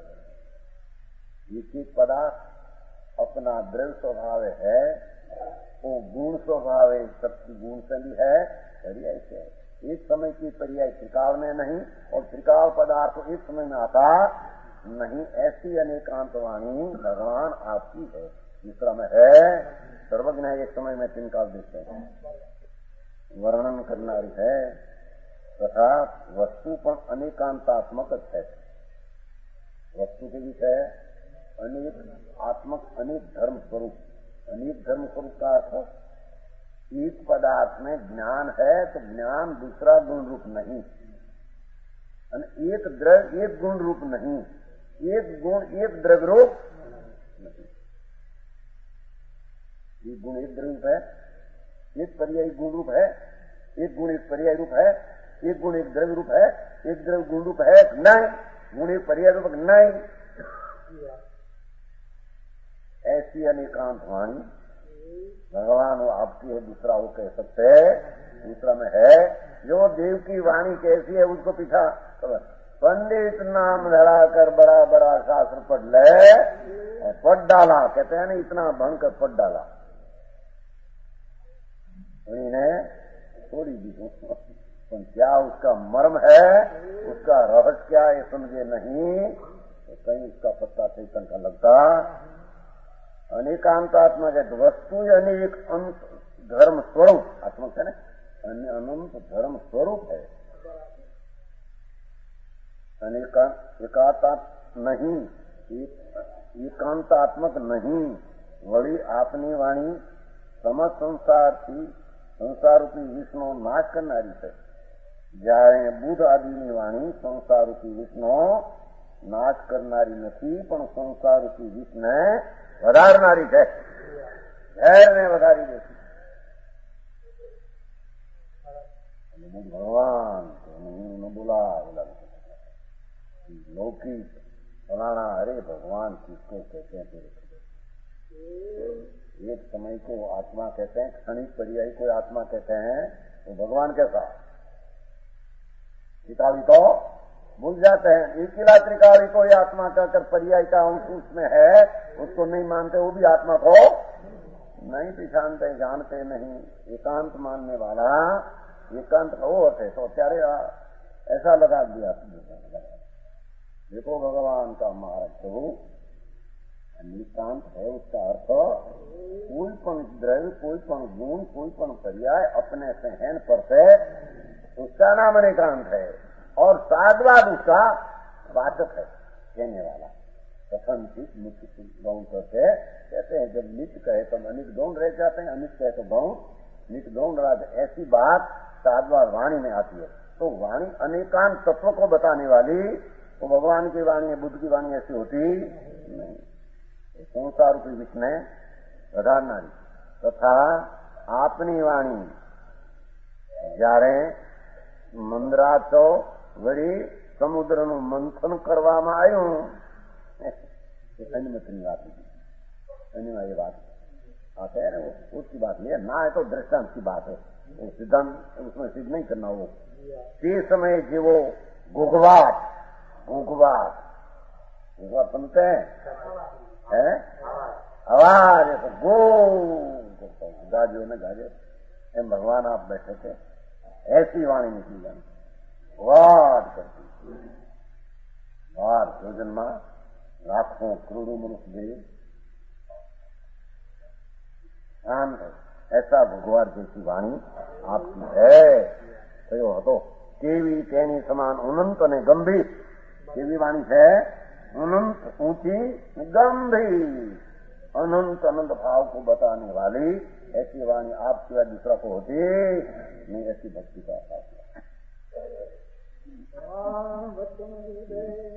एक पदार्थ अपना दृढ़ स्वभाव है, वो गुण स्वभाव है, शक्ति गुण से भी है, पर्याय से है. एक समय की पर्याय त्रिकाल में नहीं, और त्रिकाल पदार्थ एक समय में आता नहीं. ऐसी अनेकांत वाणी भगवान आपकी है. दूसरा में है सर्वज्ञ है, एक समय में तीन काल देखते हैं, वर्णन करनारी है. तथा वस्तु पर अनेकांतात्मक है. वस्तु के विषय अनेक आत्मक, अनेक धर्म स्वरूप. अनेक धर्म स्वरूप का अर्थ, एक पदार्थ में ज्ञान है तो ज्ञान दूसरा गुण रूप नहीं. एक द्रव्य एक गुण रूप नहीं, एक गुण एक द्रव्य रूप नहीं. एक गुण एक द्रव्य रूप है, एक पर्याय गुण रूप है, एक गुण एक पर्याय रूप है, एक गुण एक द्रव्य रूप है, एक द्रव्य गुण रूप है नहीं. गुण एक पर्याय रूप नहीं. ऐसी अनेकांत वाणी भगवान वो आपकी है, दूसरा वो कह सकते है. दूसरा में है जो देव की वाणी कैसी है उसको पीछा खबर. पंडित नाम धराकर बड़ा बड़ा शास्त्र पढ़ ले और पढ़ डाला, कहते हैं ना इतना भंकर पढ़ डाला, इन्हें थोड़ी दी। क्या उसका मर्म है, उसका रहस्य क्या ये समझे नहीं तो कहीं उसका पत्ता चैतन का लगता। अनेकांतात्मा जब वस्तु यानी एक अंत धर्म स्वरूप, आत्मा है ना अनंत धर्म स्वरूप है, एकांत नहीं, एकांतात्मक नहीं, वही आपनी वाणी समस्त संसार रूपी विष्णु नाश करनारी है। जाए बुद्ध आदिની વાણી સંસાર રૂપી વિષ્ણુ નાશ કરનારી નથી, પણ સંસાર રૂપી વિષ્ણુ વધારનારી છે, ઝેરને વધારી દેતી। भगवान तो नहीं बोला लौकिक फलाना, अरे भगवान किसको कहते हैं तेरे? एक समय को आत्मा कहते हैं, क्षणिक पर्यायी को आत्मा कहते हैं, तो भगवान कैसा? त्रिकाली तो भूल जाते हैं, अकेला त्रिकाली को ये आत्मा कहकर पर्याय का अंश उसमें है, उसको नहीं मानते, वो भी आत्मा को नहीं पहचानते, जानते नहीं। एकांत मानने वाला एकांत का वो होते तो त्यारे ऐसा लगा दिया। देखो भगवान का हमारा प्रभु नितांत है, उसका अर्थ कोई पण द्रव्य, कोई पण गुण, कोई पण पर्याय अपने से हैन पर से उसका नाम नितांत है, और साधवाद उसका वाचक है, कहने वाला। कथन चित नित्य गौण करते कहते हैं, जब नित्य कहे तो अनित गौण रह जाते हैं, अनित कहे तो गौण नित्य गौण राज, ऐसी बात साधवाद वाणी में आती है। तो वाणी अनेकांत तत्व को बताने वाली, तो भगवान की वाणी है, बुद्ध की वाणी ऐसी होती नहीं। संसार रूपी विष्णु વધારનારી તથા આપની વાણી જ્યારે મંદરાચો વળી સમુદ્રનું મંથન કરવામાં આવ્યું, अनुमति बात नहीं, ये बात आते है ना, उसकी बात नहीं है ना, है तो दृष्टांत की बात है, वो सिद्धांत उसमें सिद्ध नहीं करना। वो ते समय जो वो घुघवाट सुनते हैं, आवाज ऐसा गो गाजो ने गाजे, एम भगवान आप बैठे थे, ऐसी वाणी निकली जानी वाद करती। वाद भोजन में लाखों करोड़ों मनुष्य देव शांत है, ऐसा भगवान जैसी वाणी आपकी है। कहो હતો કેવી તેની સમાન અનંત અને ગંભીર, કેવી વાણી છે? अनंत ऊंची गंभीर, अनंत अनंत भाव को बताने वाली ऐसी वाणी आप सिवाय दूसरा को होती नहीं। ऐसी भक्ति का